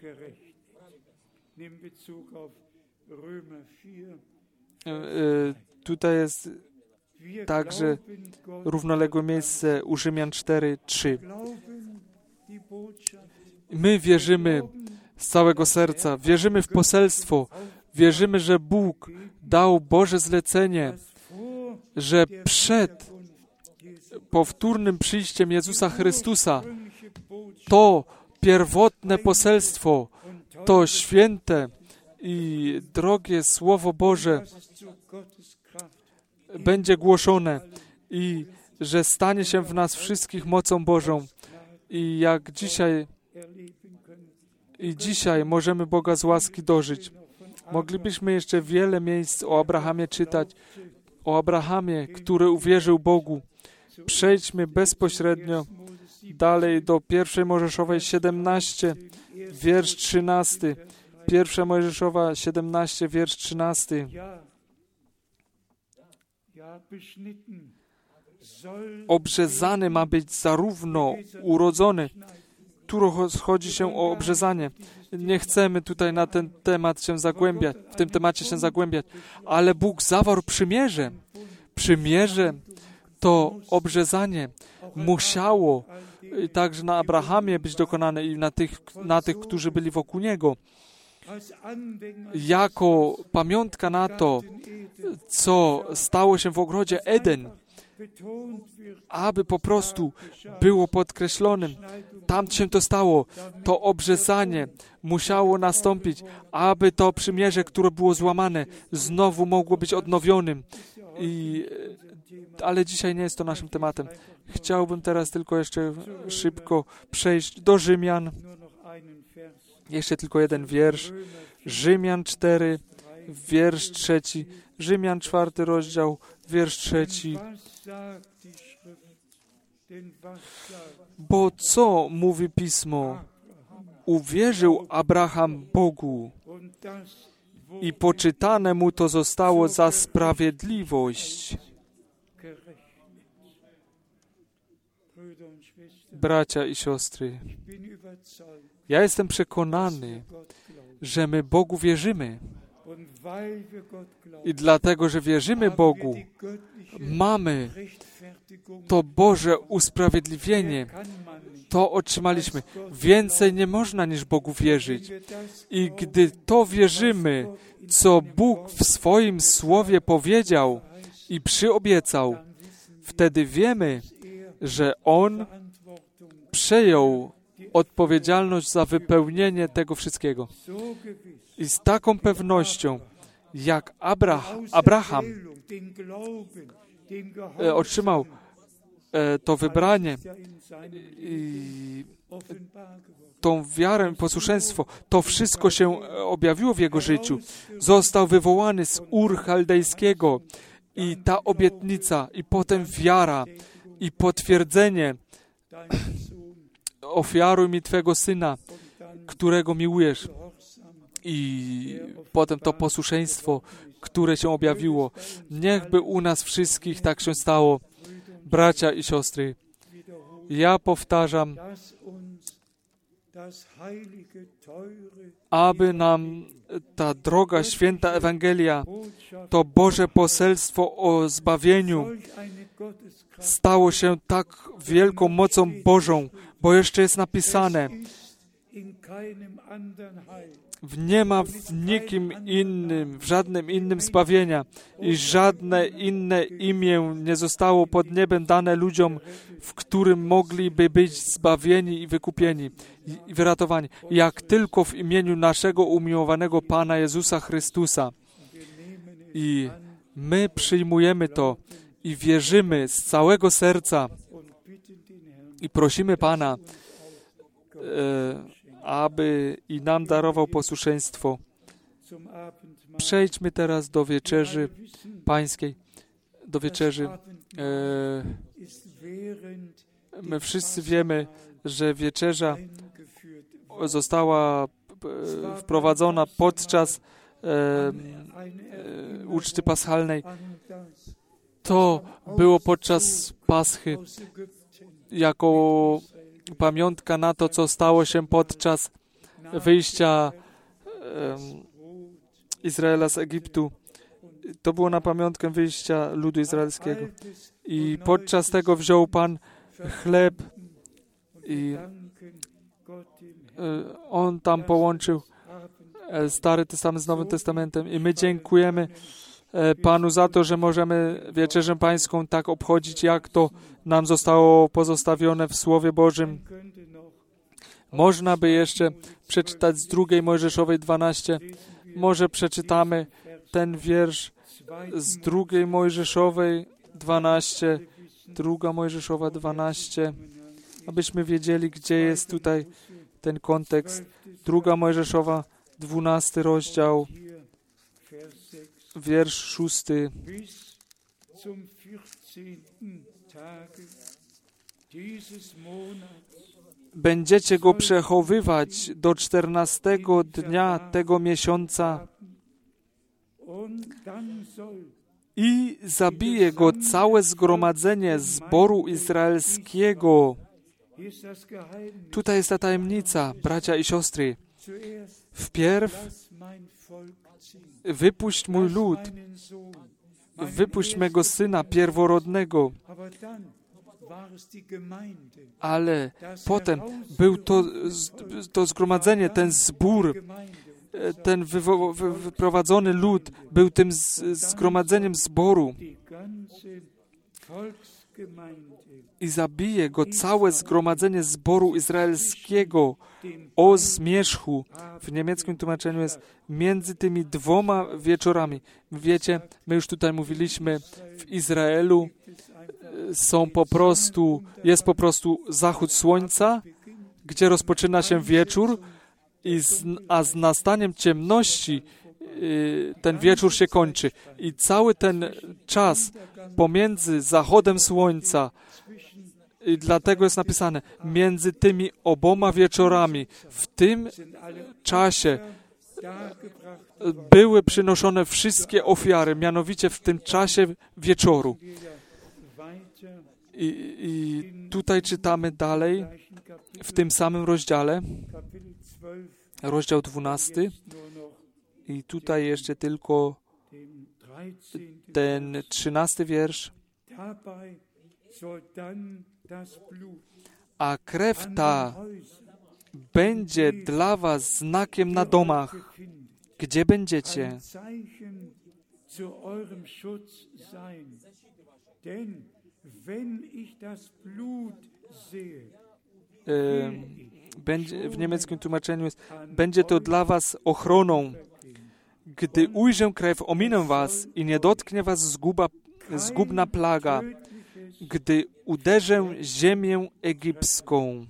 Tutaj jest także równoległe miejsce u Rzymian cztery, trzy. My wierzymy z całego serca, wierzymy w poselstwo, wierzymy, że Bóg dał Boże zlecenie, że przed powtórnym przyjściem Jezusa Chrystusa to pierwotne poselstwo, to święte i drogie Słowo Boże będzie głoszone i że stanie się w nas wszystkich mocą Bożą. I jak dzisiaj i dzisiaj możemy Boga z łaski dożyć. Moglibyśmy jeszcze wiele miejsc o Abrahamie czytać, o Abrahamie, który uwierzył Bogu. Przejdźmy bezpośrednio dalej do pierwszej Mojżeszowej siedemnaście, wiersz trzynasty. Pierwsza Mojżeszowa siedemnaście, wiersz trzynasty. Obrzezany ma być zarówno urodzony. Tu chodzi się o obrzezanie. Nie chcemy tutaj na ten temat się zagłębiać, w tym temacie się zagłębiać, ale Bóg zawarł przymierze. Przymierze to obrzezanie musiało także na Abrahamie być dokonane i na tych, na tych, którzy byli wokół niego. Jako pamiątka na to, co stało się w ogrodzie Eden, aby po prostu było podkreślonym. Tam się to stało. To obrzezanie musiało nastąpić, aby to przymierze, które było złamane, znowu mogło być odnowionym. I, ale dzisiaj nie jest to naszym tematem. Chciałbym teraz tylko jeszcze szybko przejść do Rzymian. Jeszcze tylko jeden wiersz. Rzymian cztery, wiersz trzeci. Rzymian czwarty rozdział, wiersz trzeci. Bo co mówi Pismo? Uwierzył Abraham Bogu i poczytane mu to zostało za sprawiedliwość. Bracia i siostry, ja jestem przekonany, że my Bogu wierzymy. I dlatego, że wierzymy Bogu, mamy to Boże usprawiedliwienie. To otrzymaliśmy. Więcej nie można niż Bogu wierzyć. I gdy to wierzymy, co Bóg w swoim Słowie powiedział i przyobiecał, wtedy wiemy, że On przejął odpowiedzialność za wypełnienie tego wszystkiego. I z taką pewnością, jak Abraham, Abraham e, otrzymał e, to wybranie i tą wiarę, posłuszeństwo, to wszystko się objawiło w jego życiu. Został wywołany z Ur Chaldejskiego i ta obietnica, i potem wiara, i potwierdzenie. Ofiaruj mi Twego Syna, którego miłujesz. I potem to posłuszeństwo, które się objawiło. Niechby u nas wszystkich tak się stało, bracia i siostry. Ja powtarzam, aby nam ta droga, święta Ewangelia, to Boże poselstwo o zbawieniu stało się tak wielką mocą Bożą, bo jeszcze jest napisane, nie ma w nikim innym, w żadnym innym zbawienia i żadne inne imię nie zostało pod niebem dane ludziom, w którym mogliby być zbawieni i wykupieni i wyratowani, jak tylko w imieniu naszego umiłowanego Pana Jezusa Chrystusa. I my przyjmujemy to i wierzymy z całego serca i prosimy Pana, e, aby i nam darował posłuszeństwo. Przejdźmy teraz do wieczerzy pańskiej, do wieczerzy. E, my wszyscy wiemy, że wieczerza została wprowadzona podczas e, e, uczty paschalnej. To było podczas Paschy jako pamiątka na to, co stało się podczas wyjścia um, Izraela z Egiptu. To było na pamiątkę wyjścia ludu izraelskiego. I podczas tego wziął Pan chleb i On tam połączył Stary Testament z Nowym Testamentem i my dziękujemy Panu za to, że możemy Wieczerzę Pańską tak obchodzić, jak to nam zostało pozostawione w Słowie Bożym. Można by jeszcze przeczytać z drugiej Mojżeszowej dwanaście. Może przeczytamy ten wiersz z drugiej Mojżeszowej dwanaście. Druga Mojżeszowa dwanaście. Abyśmy wiedzieli, gdzie jest tutaj ten kontekst. Druga Mojżeszowa, dwunasty rozdział, wiersz szósty. Będziecie go przechowywać do czternastego dnia tego miesiąca i zabije go całe zgromadzenie zboru izraelskiego. Tutaj jest ta tajemnica, bracia i siostry. Wpierw wypuść mój lud, wypuść mego syna pierworodnego. Ale potem był to, to zgromadzenie, ten zbór, ten wywo- wy- wyprowadzony lud był tym z- zgromadzeniem zboru. I zabije go całe zgromadzenie zboru izraelskiego o zmierzchu. W niemieckim tłumaczeniu jest między tymi dwoma wieczorami. Wiecie, my już tutaj mówiliśmy, w Izraelu są po prostu, jest po prostu zachód słońca, gdzie rozpoczyna się wieczór, i z, a z nastaniem ciemności y, ten wieczór się kończy. I cały ten czas pomiędzy zachodem słońca, i dlatego jest napisane, między tymi oboma wieczorami, w tym czasie były przynoszone wszystkie ofiary, mianowicie w tym czasie wieczoru. I, i tutaj czytamy dalej, w tym samym rozdziale, rozdział dwunasty, i tutaj jeszcze tylko ten trzynasty wiersz. A krew ta będzie dla was znakiem na domach, gdzie będziecie. Będzie, w niemieckim tłumaczeniu jest, będzie to dla was ochroną. Gdy ujrzę krew, ominę was i nie dotknie was zguba, zgubna plaga, gdy uderzę ziemię egipską.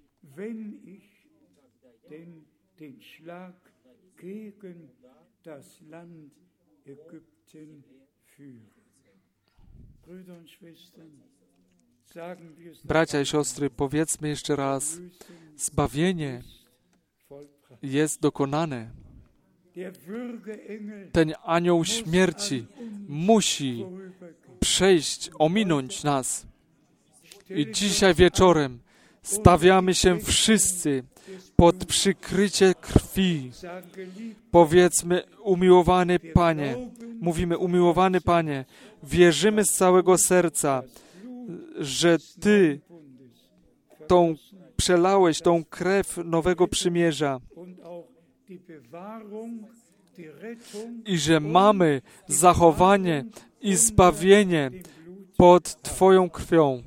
Bracia i siostry, powiedzmy jeszcze raz, zbawienie jest dokonane. Ten anioł śmierci musi przejść, ominąć nas. I dzisiaj wieczorem stawiamy się wszyscy pod przykrycie krwi. Powiedzmy, umiłowany Panie, mówimy, umiłowany Panie, wierzymy z całego serca, że Ty tą przelałeś, tą krew nowego przymierza i że mamy zachowanie i zbawienie pod Twoją krwią.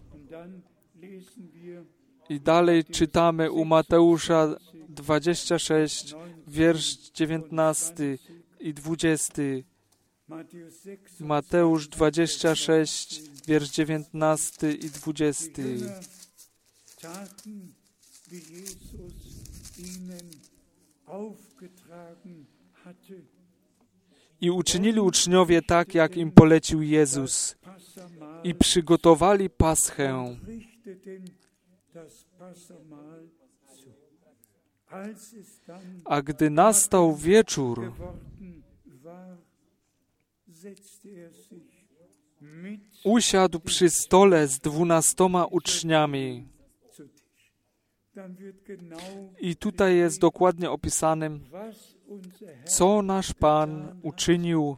I dalej czytamy u Mateusza dwadzieścia sześć, wiersz dziewiętnasty i dwudziesty. Mateusz dwadzieścia sześć, wiersz dziewiętnasty i dwudziesty. I uczynili uczniowie tak, jak im polecił Jezus, i przygotowali Paschę. A gdy nastał wieczór, usiadł przy stole z dwunastoma uczniami. I tutaj jest dokładnie opisanym, co nasz Pan uczynił,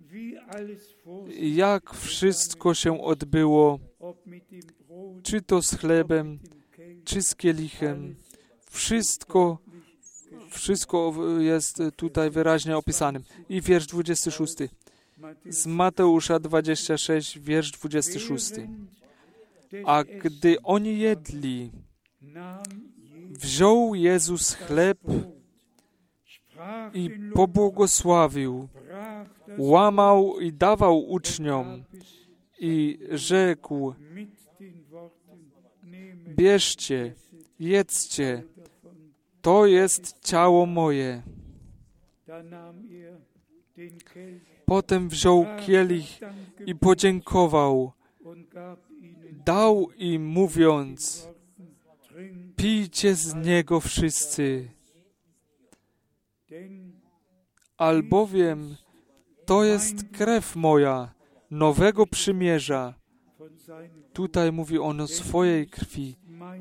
jak wszystko się odbyło, czy to z chlebem, czy z kielichem. Wszystko, wszystko jest tutaj wyraźnie opisanym. I wiersz dwudziesty szósty. Z Mateusza dwudziestego szóstego, wiersz dwudziesty szósty. A gdy oni jedli, wziął Jezus chleb i pobłogosławił, łamał i dawał uczniom i rzekł: bierzcie, jedzcie, to jest ciało moje. Potem wziął kielich i podziękował, dał im mówiąc: pijcie z niego wszyscy, albowiem to jest krew moja, nowego przymierza. Tutaj mówi on o swojej krwi,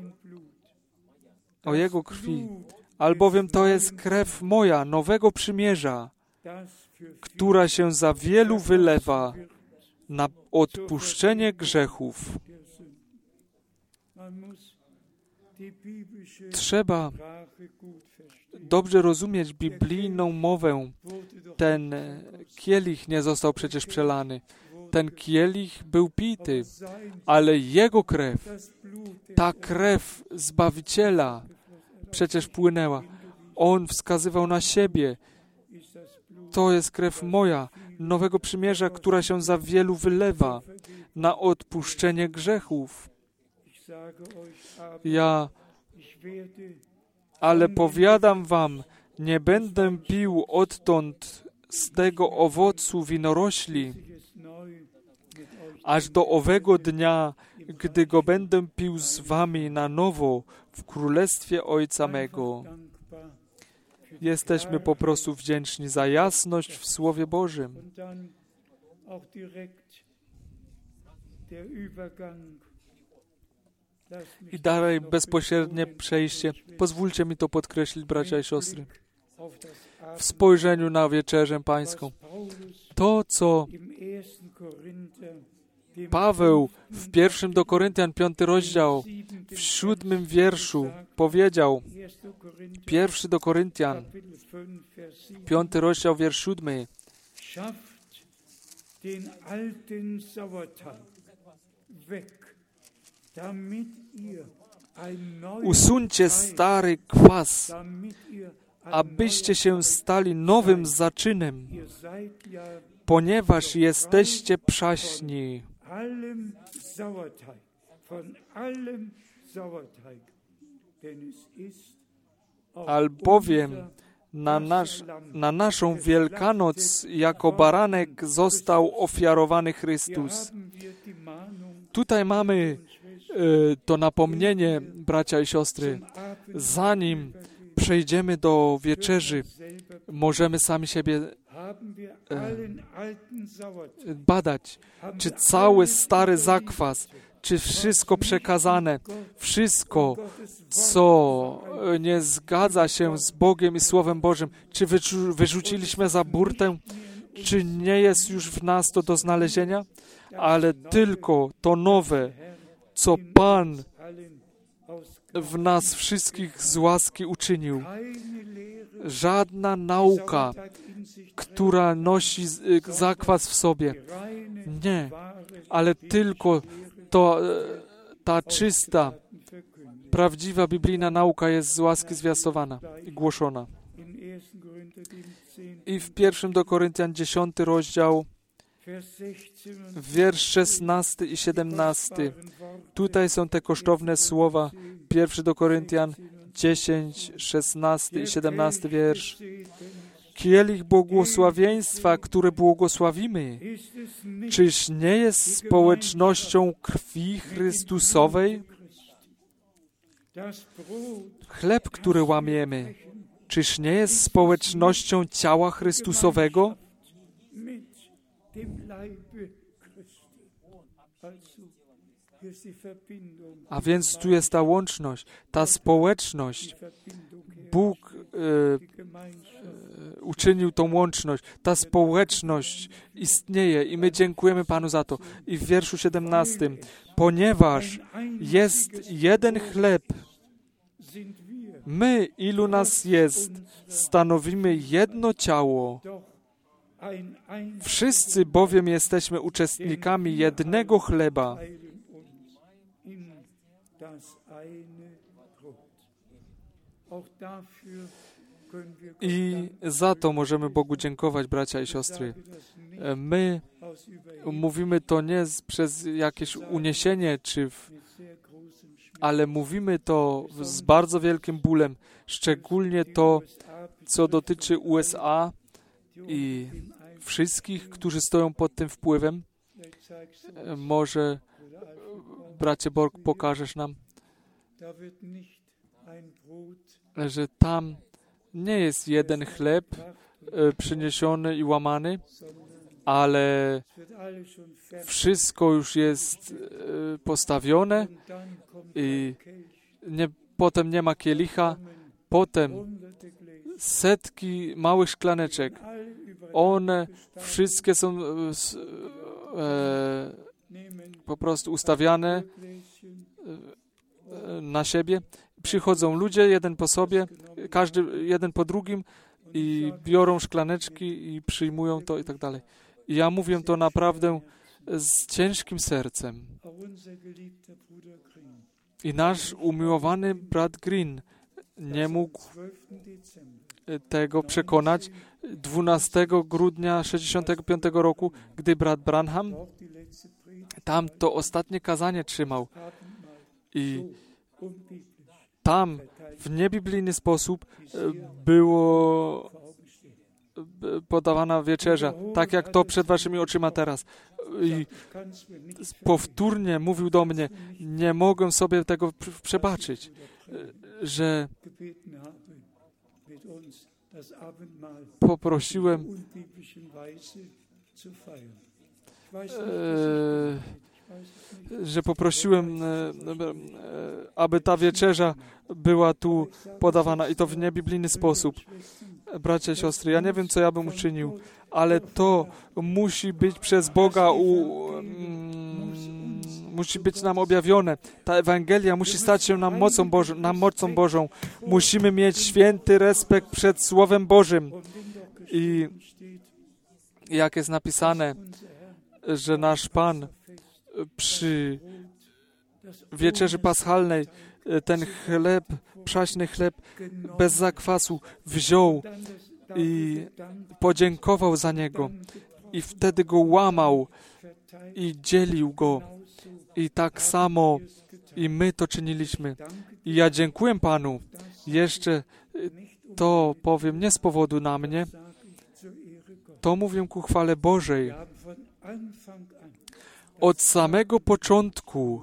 o Jego krwi. Albowiem to jest krew moja, nowego przymierza, która się za wielu wylewa na odpuszczenie grzechów. Trzeba dobrze rozumieć biblijną mowę. Ten kielich nie został przecież przelany. Ten kielich był pity, ale Jego krew, ta krew Zbawiciela przecież płynęła. On wskazywał na siebie. To jest krew moja, nowego przymierza, która się za wielu wylewa na odpuszczenie grzechów. Ja, ale powiadam wam, nie będę pił odtąd z tego owocu winorośli, aż do owego dnia, gdy go będę pił z wami na nowo w Królestwie Ojca mego. Jesteśmy po prostu wdzięczni za jasność w Słowie Bożym. I dalej bezpośrednie przejście. Pozwólcie mi to podkreślić, bracia i siostry. W spojrzeniu na wieczerzę pańską. To, co Paweł w pierwszym do Koryntian, piąty rozdział, w siódmym wierszu powiedział, pierwszy do Koryntian, piąty rozdział, wiersz siódmy. Usuńcie stary kwas, abyście się stali nowym zaczynem, ponieważ jesteście przaśni. Albowiem na, nasz, na naszą Wielkanoc jako baranek został ofiarowany Chrystus. Tutaj mamy e, to napomnienie, bracia i siostry. Zanim przejdziemy do wieczerzy, możemy sami siebie e, badać, czy cały stary zakwas, czy wszystko przekazane, wszystko, co nie zgadza się z Bogiem i Słowem Bożym, czy wyrzuciliśmy za burtę, czy nie jest już w nas to do znalezienia, ale tylko to nowe, co Pan w nas wszystkich z łaski uczynił. Żadna nauka, która nosi zakwas w sobie. Nie, ale tylko to, ta czysta, prawdziwa biblijna nauka jest z łaski zwiastowana i głoszona. I w pierwszym do Koryntian, dziesiąty rozdział, wiersz szesnasty i siedemnasty. Tutaj są te kosztowne słowa. Pierwszy do Koryntian, dziesięć, szesnasty i siedemnasty wiersz. Kielich błogosławieństwa, który błogosławimy, czyż nie jest społecznością krwi Chrystusowej? Chleb, który łamiemy, czyż nie jest społecznością ciała Chrystusowego? A więc tu jest ta łączność, ta społeczność. Bóg e, e, uczynił tą łączność. Ta społeczność istnieje i my dziękujemy Panu za to. I w wierszu siedemnastym, ponieważ jest jeden chleb, my, ilu nas jest, stanowimy jedno ciało. Wszyscy bowiem jesteśmy uczestnikami jednego chleba. I za to możemy Bogu dziękować, bracia i siostry. My mówimy to nie z, przez jakieś uniesienie, czy w, ale mówimy to z bardzo wielkim bólem, szczególnie to, co dotyczy U S A i wszystkich, którzy stoją pod tym wpływem. Może, bracie Borg, pokażesz nam, że tam nie jest jeden chleb e, przyniesiony i łamany, ale wszystko już jest e, postawione i nie, potem nie ma kielicha, potem setki małych szklaneczek. One wszystkie są e, e, po prostu ustawiane e, na siebie. Przychodzą ludzie, jeden po sobie, każdy jeden po drugim i biorą szklaneczki i przyjmują to i tak dalej. I ja mówię to naprawdę z ciężkim sercem. I nasz umiłowany brat Green nie mógł tego przekonać dwunastego grudnia sześćdziesiątego piątego roku, gdy brat Branham tam to ostatnie kazanie trzymał. I tam w niebiblijny sposób było podawana wieczerza, tak jak to przed waszymi oczyma teraz. I powtórnie mówił do mnie, nie mogę sobie tego przebaczyć, że poprosiłem, e, że poprosiłem, e, aby ta wieczerza była tu podawana i to w niebiblijny sposób. Bracia i siostry, ja nie wiem, co ja bym uczynił, ale to musi być przez Boga, u, mm, musi być nam objawione. Ta Ewangelia musi stać się nam mocą Bożą, nam mocą Bożą. Musimy mieć święty respekt przed Słowem Bożym. I jak jest napisane, że nasz Pan przy wieczerzy paschalnej ten chleb, przaśny chleb bez zakwasu wziął i podziękował za niego i wtedy go łamał i dzielił go. I tak samo i my to czyniliśmy. I ja dziękuję Panu. Jeszcze to powiem nie z powodu na mnie, to mówię ku chwale Bożej. Od samego początku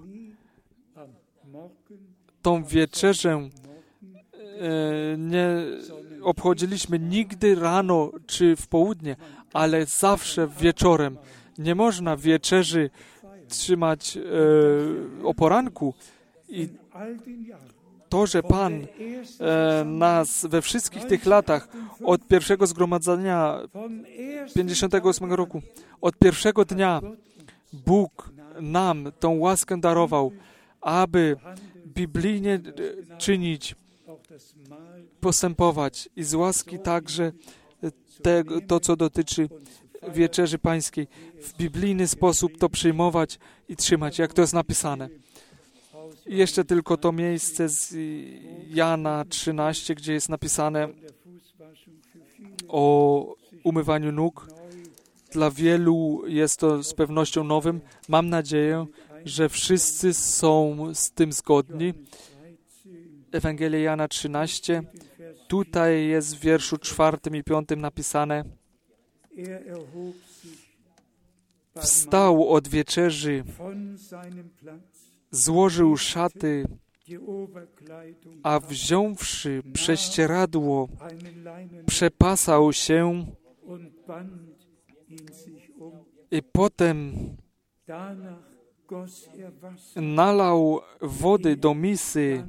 tą wieczerzę e, nie obchodziliśmy nigdy rano czy w południe, ale zawsze wieczorem. Nie można wieczerzy trzymać e, o poranku. I to, że Pan e, nas we wszystkich tych latach, od pierwszego zgromadzenia pięćdziesiątego ósmego roku, od pierwszego dnia Bóg nam tą łaskę darował, aby biblijnie czynić, postępować i z łaski także te, to, co dotyczy Wieczerzy Pańskiej, w biblijny sposób to przyjmować i trzymać, jak to jest napisane. I jeszcze tylko to miejsce z Jana trzynaście, gdzie jest napisane o umywaniu nóg. Dla wielu jest to z pewnością nowym. Mam nadzieję, że wszyscy są z tym zgodni. Ewangelia Jana trzynaście. Tutaj jest w wierszu czwartym i piątym napisane: wstał od wieczerzy, złożył szaty, a wziąwszy prześcieradło, przepasał się i potem nalał wody do misy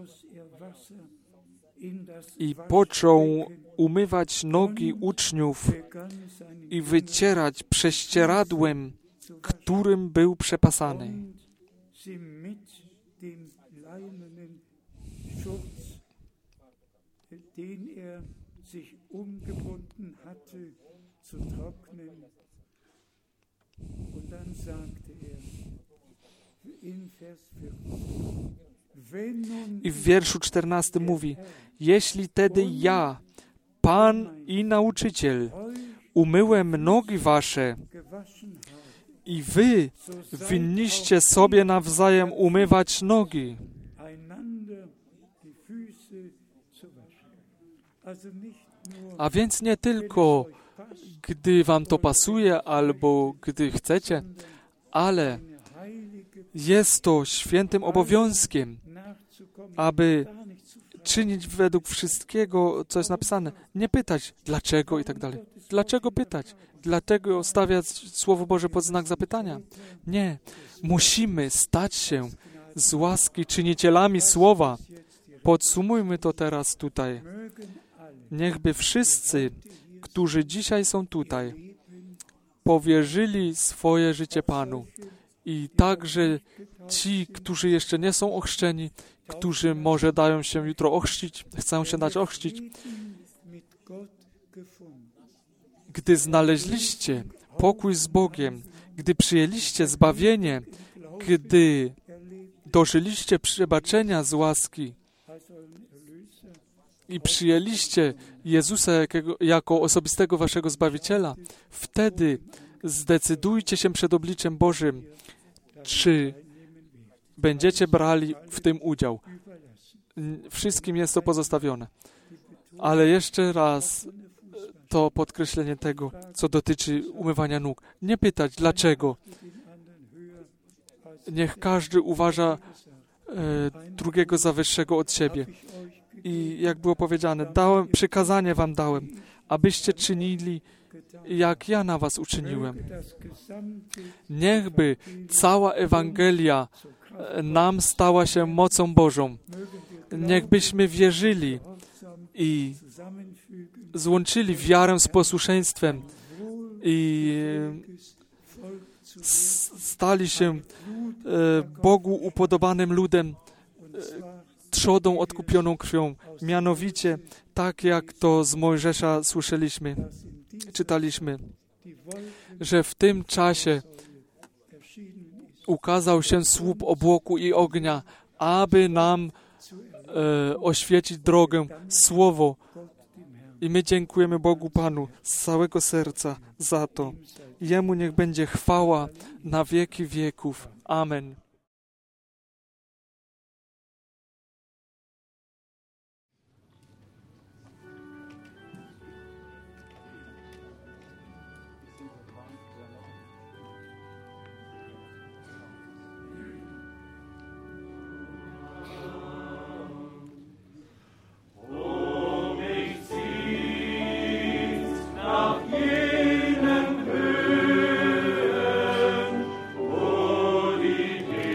i począł umywać nogi uczniów i wycierać prześcieradłem, którym był przepasany. I w wierszu czternastym mówi: jeśli tedy ja, Pan i Nauczyciel, umyłem nogi wasze i wy winniście sobie nawzajem umywać nogi. A więc nie tylko, gdy wam to pasuje albo gdy chcecie, ale jest to świętym obowiązkiem, aby czynić według wszystkiego, co jest napisane. Nie pytać, dlaczego i tak dalej. Dlaczego pytać? Dlatego stawiać Słowo Boże pod znak zapytania? Nie. Musimy stać się z łaski czynicielami Słowa. Podsumujmy to teraz tutaj. Niechby wszyscy, którzy dzisiaj są tutaj, powierzyli swoje życie Panu. I także ci, którzy jeszcze nie są ochrzczeni, którzy może dają się jutro ochrzcić, chcą się dać ochrzcić. Gdy znaleźliście pokój z Bogiem, gdy przyjęliście zbawienie, gdy dożyliście przebaczenia z łaski i przyjęliście Jezusa jakiego, jako osobistego waszego Zbawiciela, wtedy zdecydujcie się przed obliczem Bożym, czy będziecie brali w tym udział. Wszystkim jest to pozostawione. Ale jeszcze raz to podkreślenie tego, co dotyczy umywania nóg. Nie pytać, dlaczego. Niech każdy uważa e, drugiego za wyższego od siebie. I jak było powiedziane, dałem, przykazanie wam dałem, abyście czynili, jak ja na was uczyniłem. Niechby cała Ewangelia nam stała się mocą Bożą. Niechbyśmy wierzyli i złączyli wiarę z posłuszeństwem i stali się Bogu upodobanym ludem, trzodą odkupioną krwią. Mianowicie, tak jak to z Mojżesza słyszeliśmy, czytaliśmy, że w tym czasie ukazał się słup obłoku i ognia, aby nam e, oświecić drogę, Słowo. I my dziękujemy Bogu Panu z całego serca za to. Jemu niech będzie chwała na wieki wieków. Amen. Jenen Höhen, wo die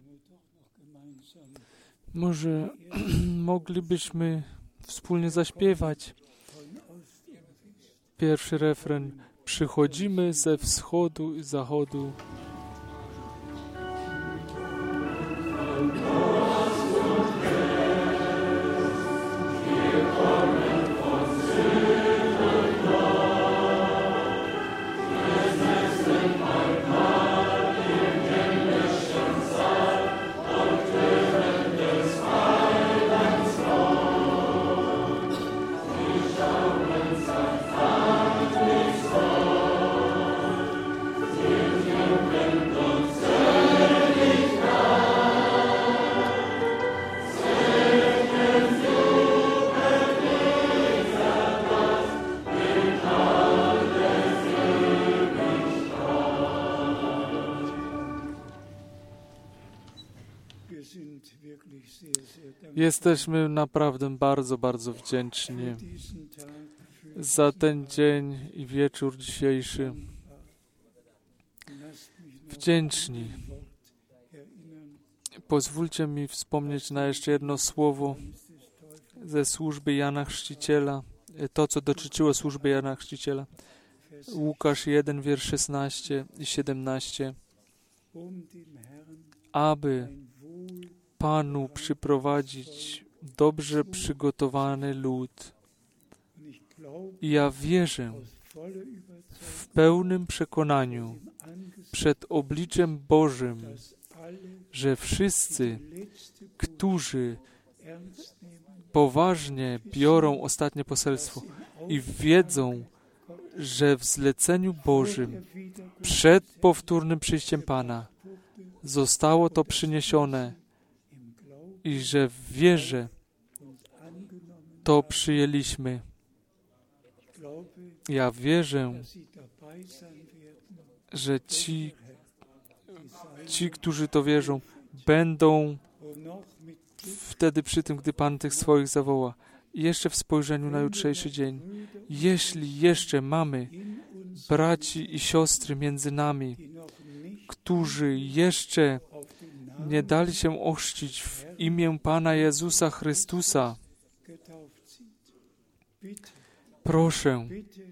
Może moglibyśmy wspólnie zaśpiewać pierwszy refren. Przychodzimy ze wschodu i zachodu. Jesteśmy naprawdę bardzo, bardzo wdzięczni za ten dzień i wieczór dzisiejszy. Wdzięczni. Pozwólcie mi wspomnieć na jeszcze jedno słowo ze służby Jana Chrzciciela. To, co dotyczyło służby Jana Chrzciciela. Łukasz jeden, wiersz szesnaście i siedemnaście. Aby Panu przyprowadzić dobrze przygotowany lud. I ja wierzę w pełnym przekonaniu przed obliczem Bożym, że wszyscy, którzy poważnie biorą ostatnie poselstwo i wiedzą, że w zleceniu Bożym przed powtórnym przyjściem Pana zostało to przyniesione i że w wierze to przyjęliśmy. Ja wierzę, że ci, ci, którzy to wierzą, będą wtedy przy tym, gdy Pan tych swoich zawoła. I jeszcze w spojrzeniu na jutrzejszy dzień. Jeśli jeszcze mamy braci i siostry między nami, którzy jeszcze nie dali się ochrzcić w imię Pana Jezusa Chrystusa, proszę,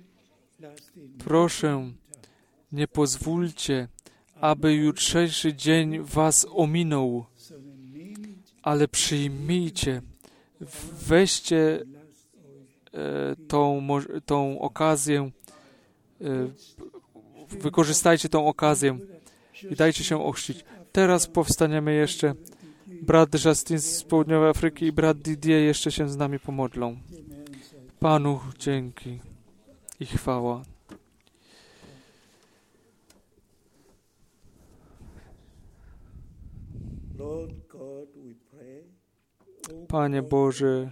proszę, nie pozwólcie, aby jutrzejszy dzień was ominął, ale przyjmijcie, weźcie e, tą, tą okazję, e, wykorzystajcie tą okazję i dajcie się ochrzcić. Teraz powstaniemy jeszcze. Brat Justin z Południowej Afryki i brat Didier jeszcze się z nami pomodlą. Panu dzięki i chwała. Panie Boże,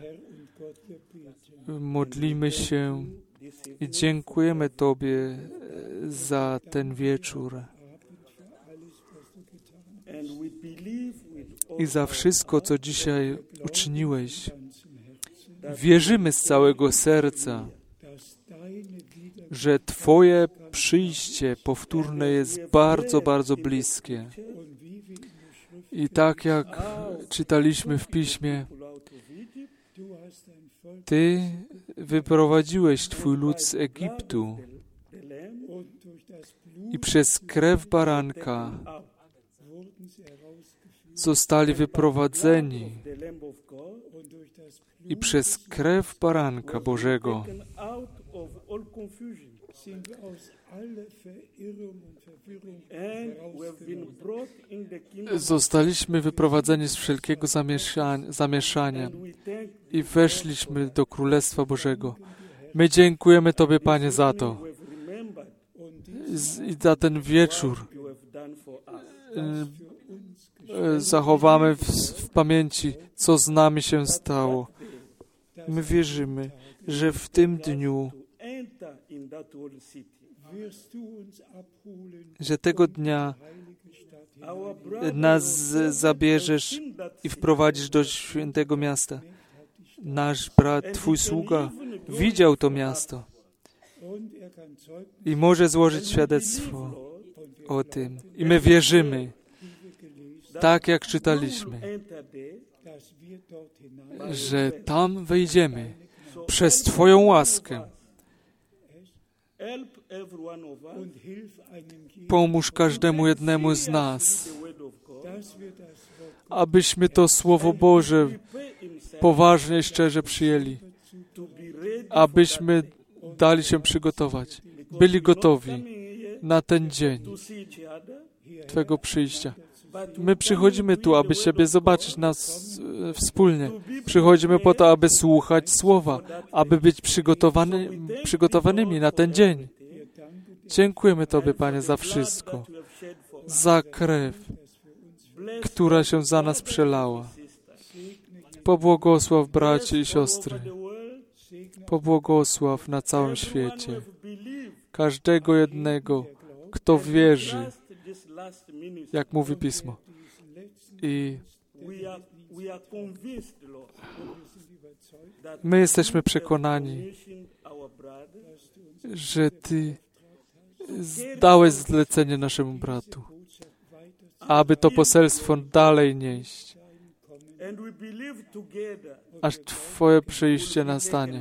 modlimy się i dziękujemy Tobie za ten wieczór i za wszystko, co dzisiaj uczyniłeś. Wierzymy z całego serca, że Twoje przyjście powtórne jest bardzo, bardzo bliskie. I tak jak czytaliśmy w Piśmie, Ty wyprowadziłeś Twój lud z Egiptu i przez krew baranka zostali wyprowadzeni i przez krew baranka Bożego zostaliśmy wyprowadzeni z wszelkiego zamieszania, zamieszania i weszliśmy do Królestwa Bożego. My dziękujemy Tobie, Panie, za to i za ten wieczór. Zachowamy w, w pamięci, co z nami się stało. My wierzymy, że w tym dniu, że tego dnia nas zabierzesz i wprowadzisz do świętego miasta. Nasz brat, Twój sługa, widział to miasto i może złożyć świadectwo o tym. I my wierzymy, tak jak czytaliśmy, że tam wejdziemy przez Twoją łaskę. Pomóż każdemu jednemu z nas, abyśmy to Słowo Boże poważnie i szczerze przyjęli, abyśmy dali się przygotować, byli gotowi na ten dzień Twego przyjścia. My przychodzimy tu, aby siebie zobaczyć nas wspólnie. Przychodzimy po to, aby słuchać Słowa, aby być przygotowany, przygotowanymi na ten dzień. Dziękujemy Tobie, Panie, za wszystko, za krew, która się za nas przelała. Pobłogosław braci i siostry. Pobłogosław na całym świecie każdego jednego, kto wierzy, jak mówi Pismo. I my jesteśmy przekonani, że Ty dałeś zlecenie naszemu bratu, aby to poselstwo dalej nieść, aż Twoje przyjście nastanie.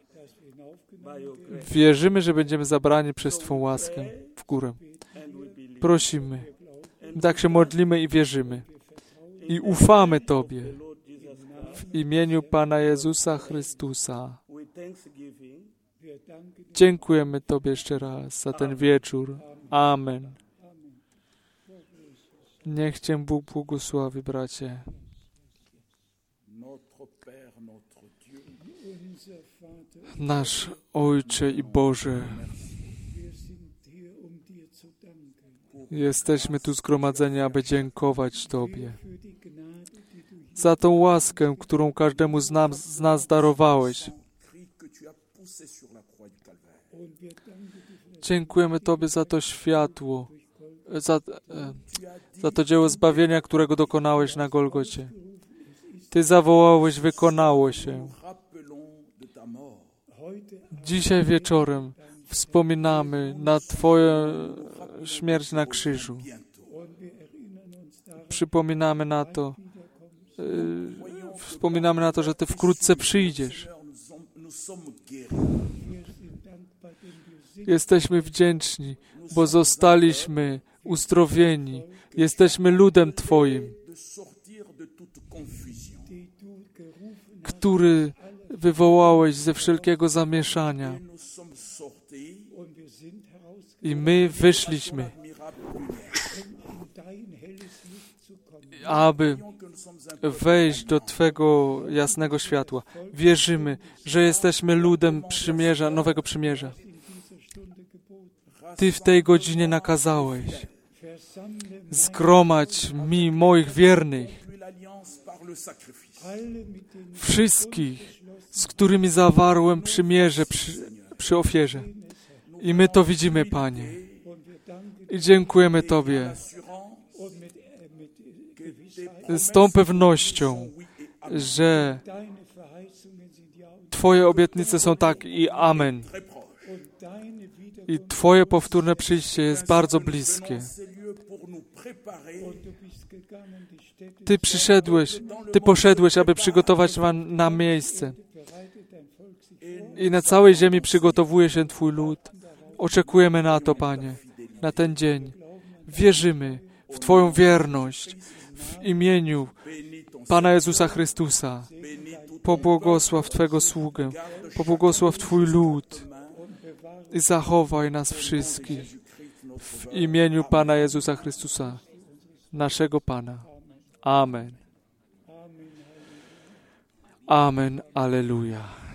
Wierzymy, że będziemy zabrani przez Twą łaskę w górę. Prosimy. Tak się modlimy i wierzymy. I ufamy Tobie. W imieniu Pana Jezusa Chrystusa. Dziękujemy Tobie jeszcze raz za ten wieczór. Amen. Niech Cię Bóg błogosławi, bracie. Nasz Ojcze i Boże, jesteśmy tu zgromadzeni, aby dziękować Tobie za tą łaskę, którą każdemu z nas, z nas darowałeś. Dziękujemy Tobie za to światło, za, za to dzieło zbawienia, którego dokonałeś na Golgocie. Ty zawołałeś, wykonało się. Dzisiaj wieczorem wspominamy na Twoją śmierć na krzyżu. Przypominamy na to, yy, wspominamy na to, że Ty wkrótce przyjdziesz. Jesteśmy wdzięczni, bo zostaliśmy uzdrowieni. Jesteśmy ludem Twoim, który wywołałeś ze wszelkiego zamieszania. I my wyszliśmy, aby wejść do Twego jasnego światła. Wierzymy, że jesteśmy ludem przymierza, nowego przymierza. Ty w tej godzinie nakazałeś: zgromadź mi moich wiernych, wszystkich, z którymi zawarłem przymierze przy, przy ofierze. I my to widzimy, Panie. I dziękujemy Tobie z tą pewnością, że Twoje obietnice są tak i amen. I Twoje powtórne przyjście jest bardzo bliskie. Ty przyszedłeś, Ty poszedłeś, aby przygotować nam na miejsce. I na całej ziemi przygotowuje się Twój lud. Oczekujemy na to, Panie, na ten dzień. Wierzymy w Twoją wierność w imieniu Pana Jezusa Chrystusa. Pobłogosław Twego sługę, pobłogosław Twój lud i zachowaj nas wszystkich w imieniu Pana Jezusa Chrystusa, naszego Pana. Amen. Amen. Alleluja.